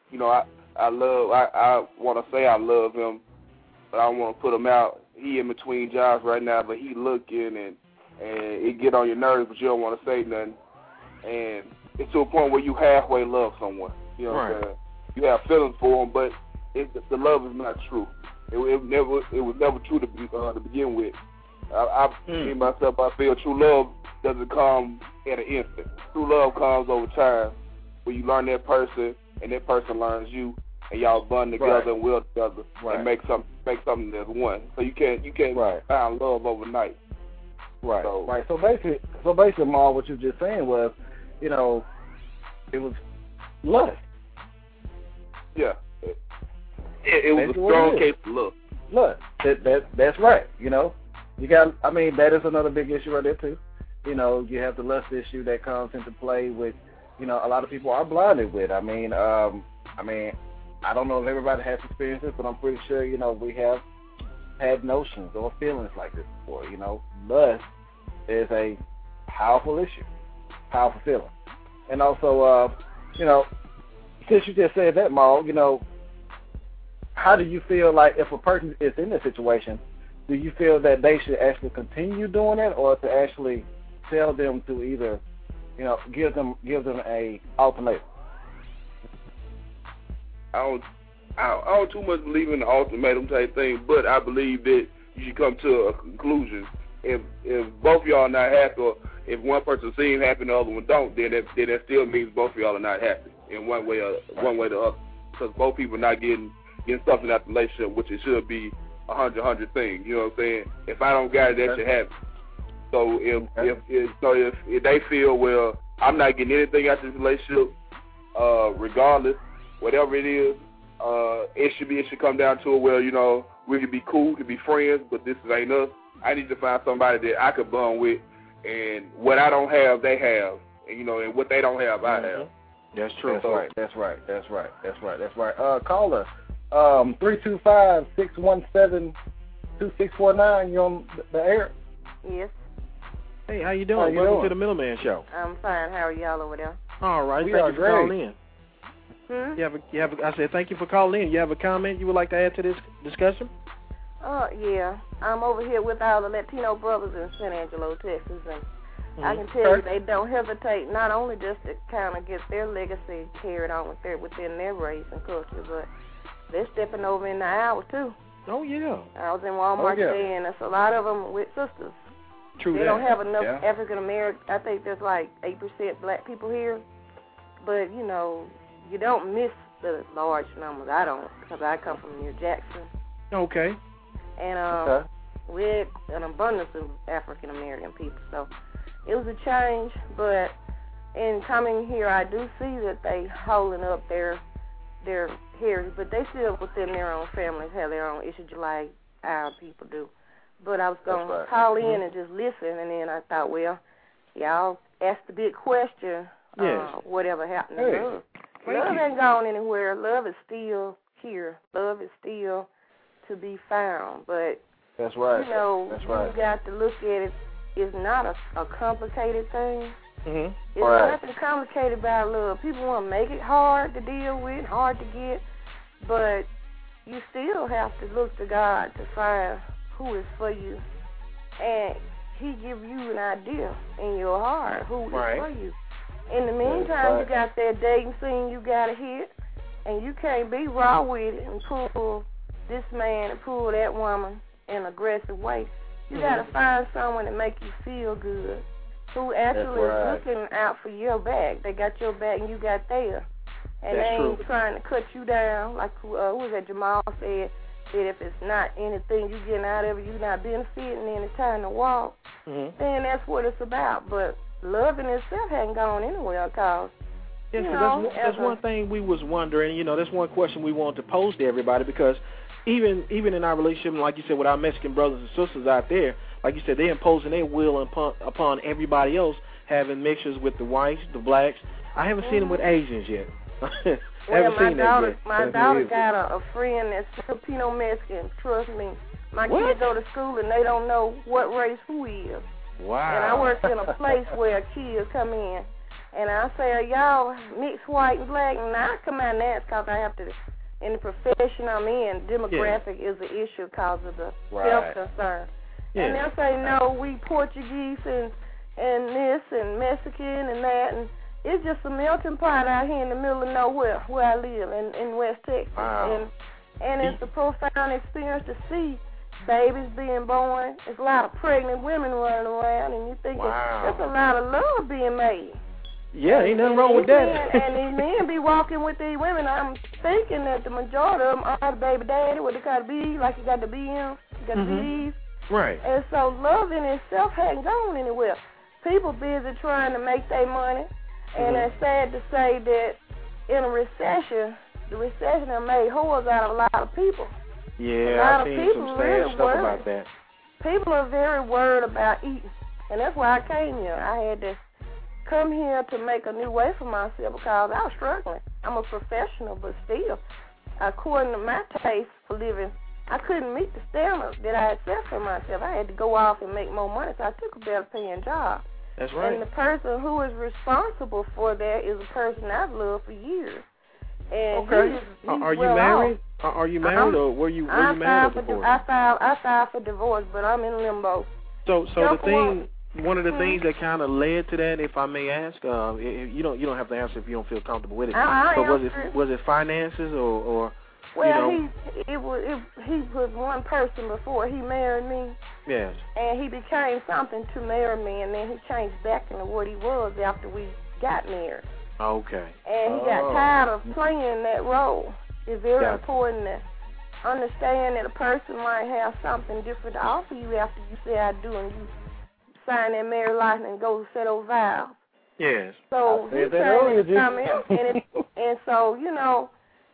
want to say I love him, but I don't want to put him out. He in between jobs right now, but he looking and it get on your nerves, but you don't want to say nothing. And it's to a point where you halfway love someone. You know what I'm saying? You have feelings for them, but the love is not true. It was never true to begin with. Me myself, I feel true love doesn't come at an instant. True love comes over time, where you learn that person and that person learns you, and y'all bond together and will together and make something that's one. So you can't find love overnight. Right. So basically, Ma, what you were just saying was, it was lust. Yeah. It was a strong case of love. Look, that's right. That is another big issue right there too. You have the lust issue that comes into play with, a lot of people are blinded with. I don't know if everybody has experienced this, but I'm pretty sure, we have had notions or feelings like this before. Lust is a powerful issue, powerful feeling. And also, since you just said that, Maul, how do you feel like if a person is in this situation, do you feel that they should actually continue doing it or to actually tell them to either, give them a ultimatum? I don't too much believe in the ultimatum type thing, but I believe that you should come to a conclusion. If both of y'all are not happy, or if one person seems happy and the other one don't, then that still means both of y'all are not happy in one way or the other, because both people are not getting something out of the relationship, which it should be 100 things. You know what I'm saying? If I don't got it, that should happen. So if they feel, well, I'm not getting anything out of this relationship, regardless, whatever it is, it should come down to it. Well, we could be cool, could be friends, but this ain't us. I need to find somebody that I could bond with, and what I don't have, they have, and and what they don't have, I have. That's true. That's right. Caller, 325-617-2649. You on the air? Yes. Hey, how you doing? Welcome to the Middleman Show. I'm fine. How are y'all over there? All right. Thank you for calling in. I said thank you for calling in. You have a comment you would like to add to this discussion? Yeah. I'm over here with all the Latino brothers in San Angelo, Texas, and I can tell you they don't hesitate not only just to kind of get their legacy carried on within their race and culture, but they're stepping over in the aisle too. Oh yeah. I was in Walmart today, and there's a lot of them with sisters. True. They don't have enough African American. I think there's like 8% black people here, but you don't miss the large numbers. I don't, because I come from near Jackson. Okay. And with an abundance of African American people, so it was a change. But in coming here, I do see that they holding up their heritage, but they still within their own families have their own issues, like our people do. but I was going to call in and just listen, and then I thought, well, y'all asked the big question, whatever happened to love. Love ain't gone anywhere. Love is still here. Love is still to be found, but that's right. You know, you got to look at it. It's not a complicated thing. Mm-hmm. It's nothing complicated about love. People want to make it hard to deal with, hard to get, but you still have to look to God to find who is for you, and He give you an idea in your heart who is for you. In the meantime, you got that dating scene you got to hit, and you can't be raw with it and pull this man and pull that woman in an aggressive way. You got to find someone that make you feel good, who actually is looking out for your back. They got your back and you got theirs. And they ain't trying to cut you down. Like who was that, Jamal said, that if it's not anything you getting out of it, you not benefiting, and it's time to walk, then that's what it's about. But love in itself hadn't gone anywhere, because that's one thing we was wondering. You know, that's one question we wanted to pose to everybody, because even in our relationship, like you said, with our Mexican brothers and sisters out there, like you said, they're imposing their will upon everybody else, having mixtures with the whites, the blacks. I haven't seen them with Asians yet. My daughter got a friend that's Filipino Mexican. Trust me, my kids go to school and they don't know what race who is. Wow. And I work in a place where kids come in, and I say, are y'all mixed white and black? And I come out and ask, because I have to. In the profession I'm in, demographic is an issue because of the health concern. Yeah. And they'll say, no, we Portuguese and this and Mexican and that, and it's just a melting pot out here in the middle of nowhere where I live in West Texas. Wow. And it's a profound experience to see babies being born. There's a lot of pregnant women running around, and you think there's a lot of love being made. Yeah, ain't nothing wrong with that. And these men be walking with these women. I'm thinking that the majority of them are the baby daddy, what they call the B, like you got the BM, you got the B's. Right. And so love in itself hadn't gone anywhere. People busy trying to make their money, and it's sad to say that in a recession, the recession has made whores out of a lot of people. Yeah, I've seen some sad stuff about that. People are very worried about eating, and that's why I came here. I had to come here to make a new way for myself because I was struggling. I'm a professional, but still, according to my taste for living, I couldn't meet the standards that I had set for myself. I had to go off and make more money, so I took a better paying job. That's right. And the person who is responsible for that is a person I've loved for years. And he's are you married? Are you married, or were you married or divorced? I filed for divorce, but I'm in limbo. So the thing. One of the things that kind of led to that, if I may ask, you don't have to answer if you don't feel comfortable with it. But was it finances or well, you know? he was one person before he married me. Yes. And he became something to marry me, and then he changed back into what he was after we got married. Okay. And he got tired of playing that role. It's very important to understand that a person might have something different to offer you after you say I do, and you sign that married license and go set those vows. Yes. So he turned to come in, and so, you know,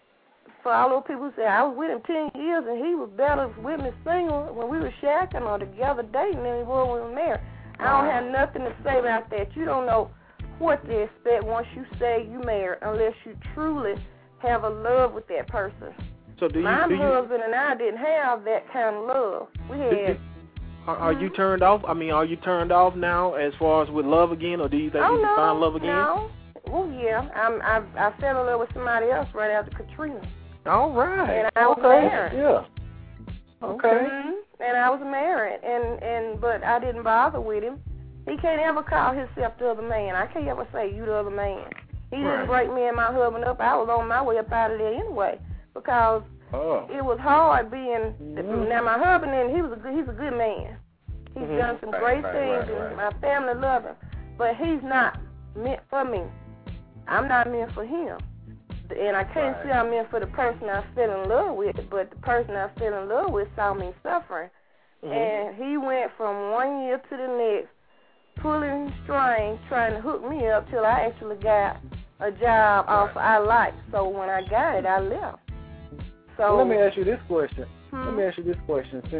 for all those people who say, I was with him 10 years and he was better with me single when we were shacking or together dating than he was when we were married. I don't have nothing to say about that. You don't know what to expect once you say you married unless you truly have a love with that person. So my husband and I didn't have that kind of love. We had... Are you turned off? I mean, are you turned off now as far as with love again, or do you think you can find love again? No. Well, yeah. I fell in love with somebody else right after Katrina. All right. And I was married. Yeah. Okay. And I was married, but I didn't bother with him. He can't ever call himself the other man. I can't ever say you the other man. He didn't break me and my husband up. I was on my way up out of there anyway because it was hard being. Now my husband, he's a good man. He's done some great things, and my family love him. But he's not meant for me. I'm not meant for him. And I can't say I'm meant for the person I fell in love with, but the person I fell in love with saw me suffering. And he went from 1 year to the next, pulling strings, trying to hook me up till I actually got a job offer I liked. So when I got it, I left. So let me ask you this question. Since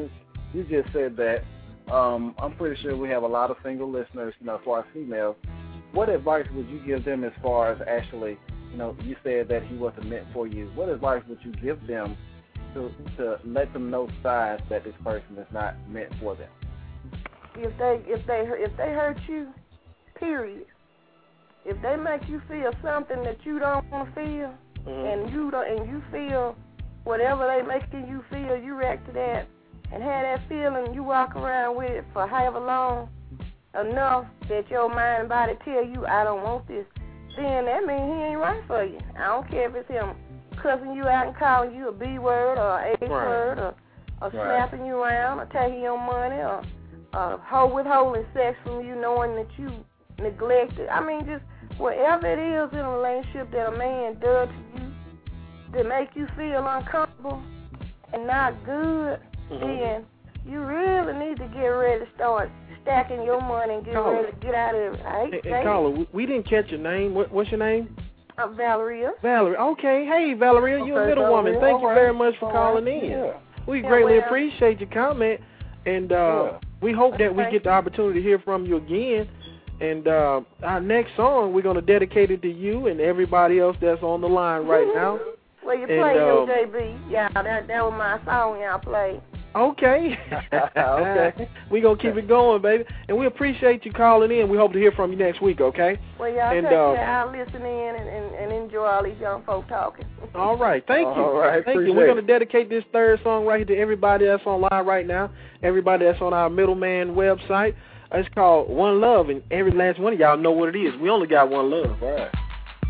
you just said that. I'm pretty sure we have a lot of single listeners, as far as females. What advice would you give them as far as actually, you said that he wasn't meant for you. What advice would you give them to let them know signs that this person is not meant for them? If they hurt you, period. If they make you feel something that you don't want to feel, and you feel whatever they making you feel, you react to that, and have that feeling, you walk around with it for however long, enough that your mind and body tell you, I don't want this, then that means he ain't right for you. I don't care if it's him cussing you out and calling you a B word or a word or slapping you around or taking your money or withholding sex from you knowing that you neglected. I mean, just whatever it is in a relationship that a man does to you that make you feel uncomfortable and not good, then you really need to get ready to start stacking your money and get ready to get out of it. Hey, Carla, we didn't catch your name. What's your name? Valeria. Valeria. Okay. Hey, Valeria, you're a middle woman. Thank you very much for calling in. Yeah. We greatly appreciate your comment, and we hope that we get the opportunity to hear from you again. And our next song, we're going to dedicate it to you and everybody else that's on the line right now. Well, you play MJB. Yeah, that was my song y'all played. Okay. Okay. We're going to keep it going, baby. And we appreciate you calling in. We hope to hear from you next week, okay? Well, y'all take care. I'll listen in and enjoy all these young folk talking. All right. Thank you. All right. Thank you. We're going to dedicate this third song right here to everybody that's online right now, everybody that's on our Middleman website. It's called One Love, and every last one of y'all know what it is. We only got one love. All right.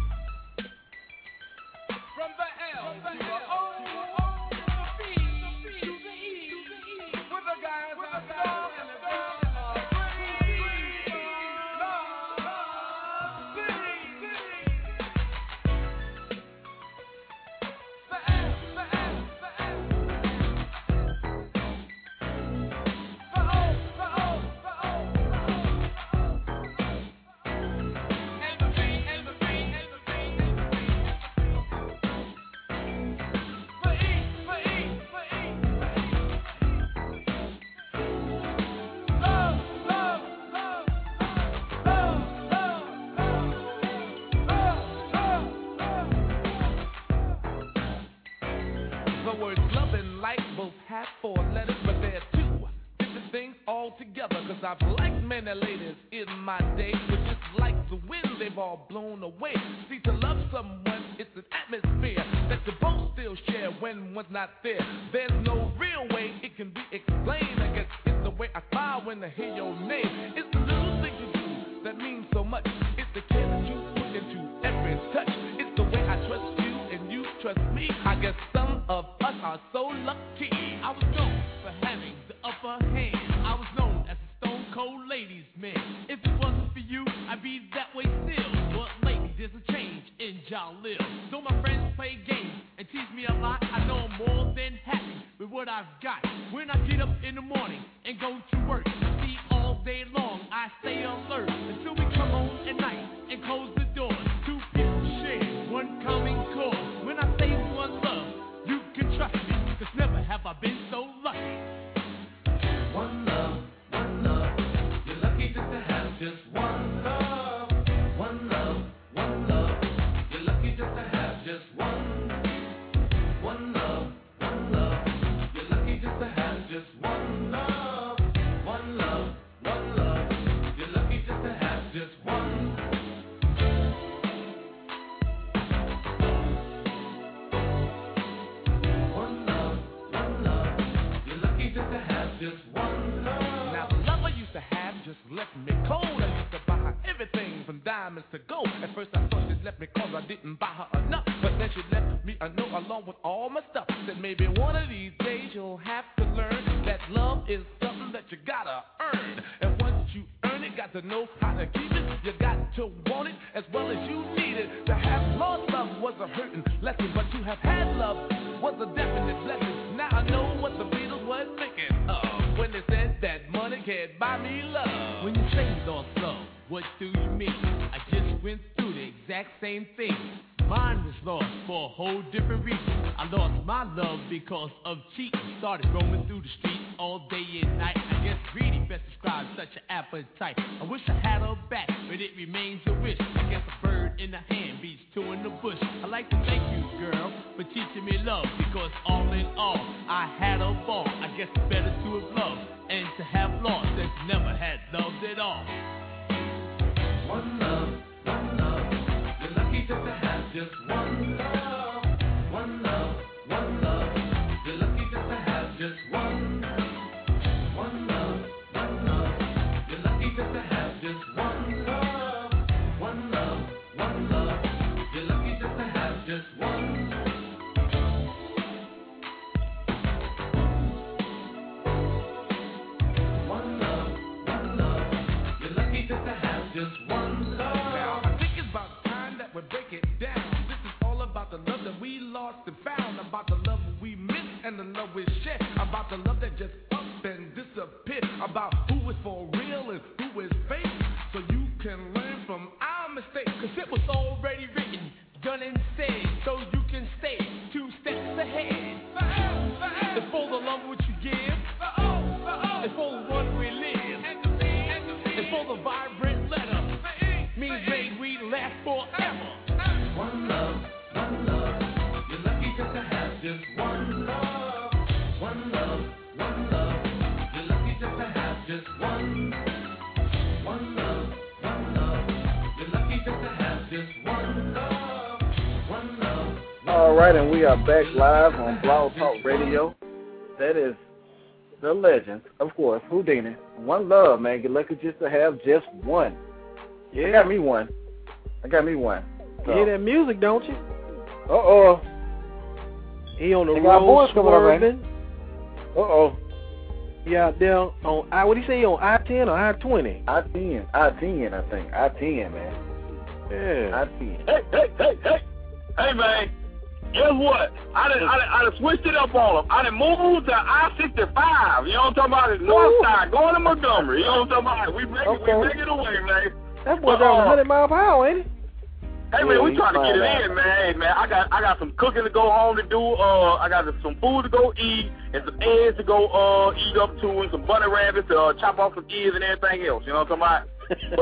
I've liked many ladies in my day, but just like the wind, they've all blown away. See, to love someone, it's an atmosphere that you both still share when one's not there. There's no real way it can be explained. I guess it's the way I smile when I hear your name. It's the little things you do that mean so much. It's the care that you put into every touch. It's the way I trust you and you trust me. I guess some of us are so lucky. I was known for having the upper hand. I was known as cold ladies, man. If it wasn't for you, I'd be that way still. But lately, there's a change in y'all live. Though my friends play games and tease me a lot, I know I'm more than happy with what I've got. When I get up in the morning and go to work, see all day long, I stay alert until we come home at night and close the door. Two people share one common cause. When I say one love, you can trust me, 'cause never have I been so lucky. One love. To have just one love, one love, one love. You're lucky just to have just one love, one love. You're lucky just to have just one love, one love, one love. You're lucky just to have just one. One love, one love. You're lucky just to have just one love. Now the love I used to have just left me cold. I used to buy her everything from diamonds to gold. At first I thought she left me 'cause I didn't buy her enough, but then she left me a note along with all my stuff. Said maybe one of these days you'll have to learn that love is something that you gotta earn. And once you earn it, got to know how to keep it. You got to want it as well as you need it. To have lost love was a hurting lesson, but to have had love was a definite blessing. Now I know what the Beatles was thinking of when they said that money can't buy me love. When you say lost love, what do you mean? I just went through the exact same thing. Mine was lost for a whole different reason. I lost my love because of cheating. Started roaming through the streets all day and night. I guess greedy best describes such an appetite. I wish I had her back, but it remains a wish. I guess a bird in the hand beats two in the bush. I'd like to thank you, girl, for teaching me love, because all in all, I had a ball. I guess it's better to have loved and to have lost than to never had loved at all. One love, one love. You're lucky just to have just one love. One love, one love. You're lucky just to have just one. One love, one love. You're lucky just to have just one love. One love, one love. You're lucky just to have just one. One love, one love. You're lucky just to have just one love. Now I think it's about time that we break it down. This is all about the love that we lost and found, about the love we missed and the love we shared, about the love that just up and disappeared, about who is for real and who is fake, so you can learn from our mistakes, cause it was already written, done and said, so you can stay 2 steps ahead. It's for the love which you give, it's for the one we live, it's for the vibrant letter, means may we last forever. One love, one love. You're lucky just to have just one love. One love, one love. You're lucky just to have just one. One love, one love. You're lucky just to have just one love. One love. All right, and we are back live on Blog Talk Radio. That is the legend, of course, Houdini. One love, man. You're lucky just to have just one. Yeah. I got me one. So. You hear that music, don't you? Uh-oh. He on the road swerving. Uh-oh. He out there on, what do you say, on I-10 or I-20? I-10, I think. I-10, man. Yeah. I-10. Hey, man. Guess what? I done switched it up on them. I done moved to I-65. You know what I'm talking about? It's north side, going to Montgomery. You know what I'm talking about? We make it away, man. That boy down 100 miles per hour, ain't he? Hey, man, we trying to get it in, man. Hey, man, I got some cooking to go home to do. I got some food to go eat and some eggs to go eat up to, and some bunny rabbits to chop off some ears and everything else. You know what I'm talking about?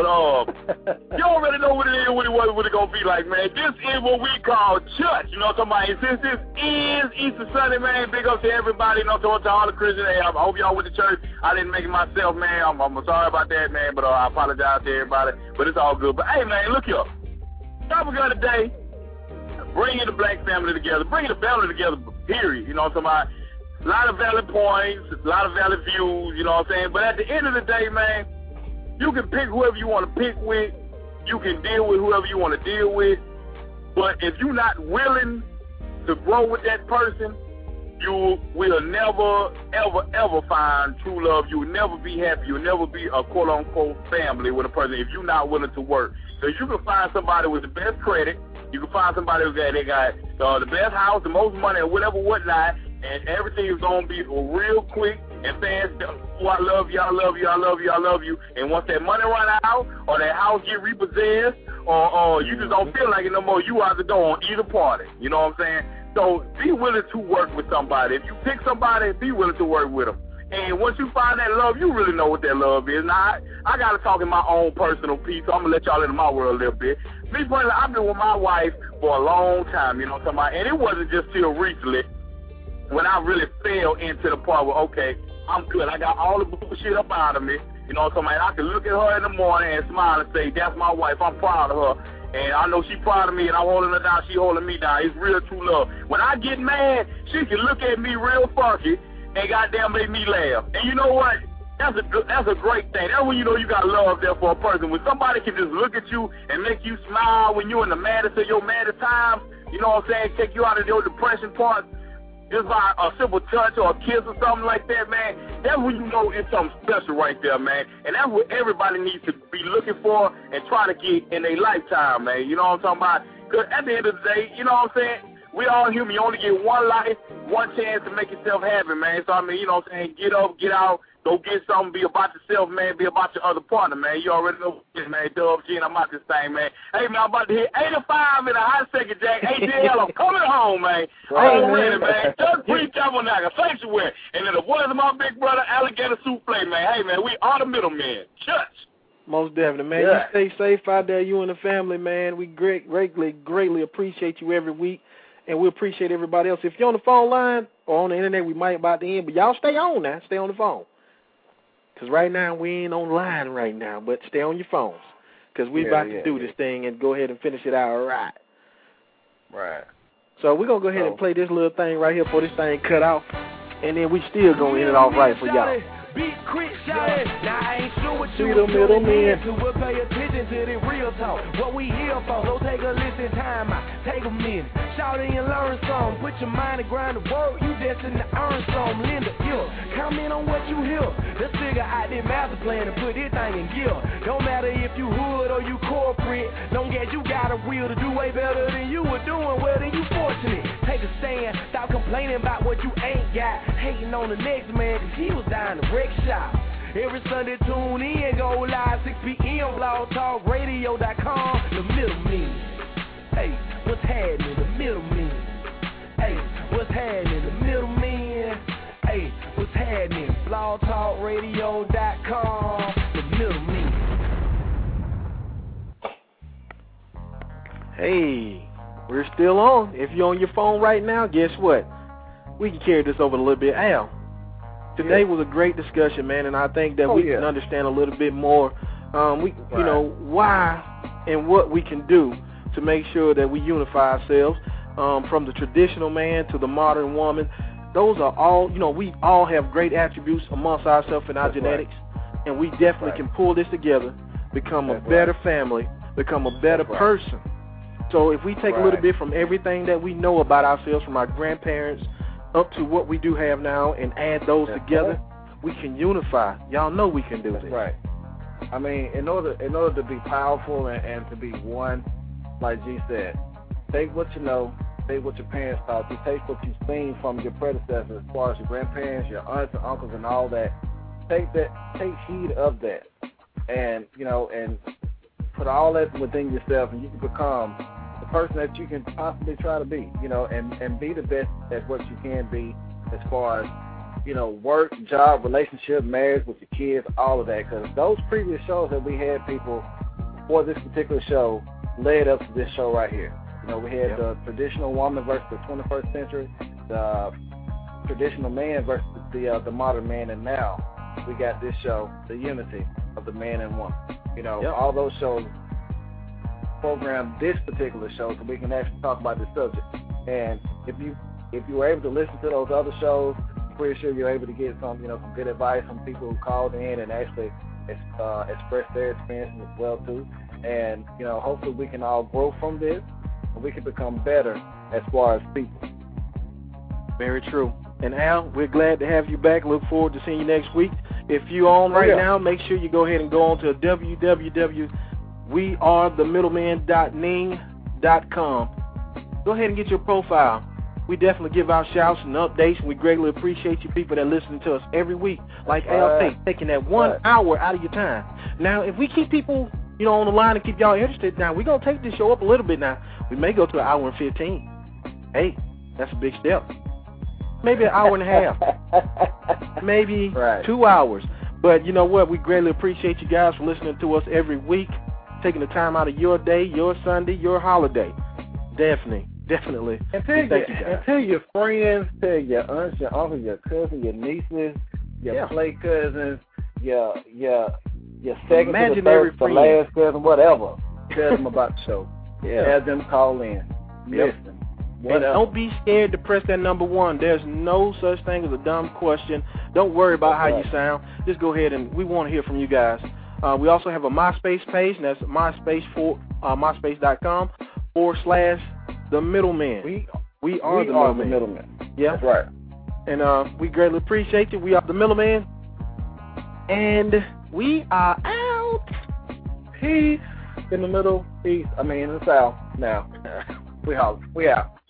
But you already know what it is, what it gonna be like, man. This is what we call church. You know what I'm talking about? And since this is Easter Sunday, man, big up to everybody. You know, to all the Christians. Hey, I hope y'all went to church. I didn't make it myself, man. I'm sorry about that, man. But I apologize to everybody. But it's all good. But hey, man, look here. Topic of the day, bringing the black family together, bringing the family together, period. You know what I'm talking about? A lot of valid points, a lot of valid views, you know what I'm saying? But at the end of the day, man, you can pick whoever you want to pick with. You can deal with whoever you want to deal with. But if you're not willing to grow with that person, you will never, ever, ever find true love. You will never be happy. You'll never be a quote-unquote family with a person if you're not willing to work. So you can find somebody with the best credit. You can find somebody they got the best house, the most money, or whatever, whatnot, and everything is going to be real quick and fast. Oh, I love you, I love you, I love you, I love you. And once that money run out or that house get repossessed or you just don't feel like it no more, you out the door on either party. You know what I'm saying? So be willing to work with somebody. If you pick somebody, be willing to work with them. And once you find that love, you really know what that love is. Now, I got to talk in my own personal piece, so I'm going to let y'all into my world a little bit. Me personally, I've been with my wife for a long time, you know what I'm talking about? And it wasn't just till recently when I really fell into the part where, okay, I'm good. I got all the bullshit up out of me. You know what I'm saying? I can look at her in the morning and smile and say, that's my wife. I'm proud of her. And I know she's proud of me, and I'm holding her down. She's holding me down. It's real true love. When I get mad, she can look at me real funky and goddamn make me laugh. And you know what? That's a great thing. That's when you know you got love there for a person. When somebody can just look at you and make you smile when you're in the maddest of your maddest times, you know what I'm saying, take you out of your depression part, just by a simple touch or a kiss or something like that, man, that's when you know it's something special right there, man. And that's what everybody needs to be looking for and try to get in their lifetime, man. You know what I'm talking about? Because at the end of the day, you know what I'm saying, we all human. You only get one life, one chance to make yourself happy, man. So, I mean, you know what I'm saying? Get up, get out, go get something, be about yourself, man, be about your other partner, man. You already know this, man. Dub G, and I'm out this thing, man. Hey, man, I'm about to hit 85 in a hot second, Jack. AJL, I'm coming home, man. Right. I'm ready, man. Just pre-Tabernacle, Sanctuary. And then the voice of my big brother, Alligator Souffle, man. Hey, man, we are the middlemen. Church. Most definitely, man. Yeah. You stay safe out there, you and the family, man. We greatly appreciate you every week, and we appreciate everybody else. If you're on the phone line or on the internet, we might about to end, but y'all stay on now. Stay on the phone. Because right now we ain't on line right now, but stay on your phones. Because we about to do this thing and go ahead and finish it out right. Right. So we're going to go ahead and play this little thing right here before this thing cut off, and then we still going to end it off right for y'all. Beat Crit, shout it. Now I ain't sure what you See the middleman. to, but pay attention to the real talk. What we here for, so take a listen, time out, take a minute. Shout it and learn some, put your mind to grind the work, you destined to earn some. Linda, comment on what you hear. Let's figure out this master plan and put this thing in gear. Don't matter if you hood or you corporate, don't get you got a will to do way better than you were doing, well then you fortunate. Take a stand, stop complaining about what you ain't got, hating on the next man, cause he was dying to wreck shop. Every Sunday tune in, go live 6 p.m. blogtalkradio.com. The middleman. Hey, what's happening? The middleman. Hey, what's happening? The middleman. Hey, what's happening? blogtalkradio.com. The middleman. Hey, we're still on. If you're on your phone right now, guess what? We can carry this over a little bit. Al, today was a great discussion, man, and I think that we can understand a little bit more, you know, why and what we can do to make sure that we unify ourselves from the traditional man to the modern woman. Those are all, you know, we all have great attributes amongst ourselves and our genetics, and we definitely can pull this together, become a better family, become a better person. So if we take a little bit from everything that we know about ourselves, from our grandparents up to what we do have now, and add those together, we can unify. Y'all know we can do this. Right. I mean, in order to be powerful and to be one, like G said, take what you know, take what your parents taught you, take what you've seen from your predecessors, as far as your grandparents, your aunts and uncles, and all that. Take heed of that, and you know, and put all that within yourself, and you can become the person that you can possibly try to be, you know, and be the best at what you can be, as far as, you know, work, job, relationship, marriage with your kids, all of that. Because those previous shows that we had, people, for this particular show, led up to this show right here. You know, we had the traditional woman versus the 21st century, the traditional man versus the modern man, and now we got this show, the unity of the man and woman. You know, all those shows program this particular show so we can actually talk about this subject. And if you were able to listen to those other shows, I'm pretty sure you're able to get some, you know, some good advice from people who called in and actually express their experiences as well too. And, you know, hopefully we can all grow from this and we can become better as far as people. Very true. And Al, we're glad to have you back. Look forward to seeing you next week. If you're on now, make sure you go ahead and go on to www.wearethemiddleman.ning.com. Go ahead and get your profile. We definitely give out shouts and updates, and we greatly appreciate you people that listen to us every week. Like Al said, taking that 1 hour out of your time. Now, if we keep people, you know, on the line and keep y'all interested, now we're going to take this show up a little bit now. We may go to 1 hour and 15. Hey, that's a big step. Maybe 1 hour and a half. Maybe 2 hours. But you know what? We greatly appreciate you guys for listening to us every week, taking the time out of your day, your Sunday, your holiday. Definitely. And tell your friends, tell your aunts, your uncles, your cousins, your nieces, your play cousins, your second to the third, the last cousin, whatever. Tell them about the show. Have them call in. Listen. And don't be scared to press that number 1. There's no such thing as a dumb question. Don't worry about how you sound. Just go ahead, and we want to hear from you guys. We also have a MySpace page, and that's MySpace.com/TheMiddleman. We are the Middleman. Yeah, that's right. And we greatly appreciate you. We are the Middleman, and we are out. Peace in the middle. Peace. I mean in the south. Now we out.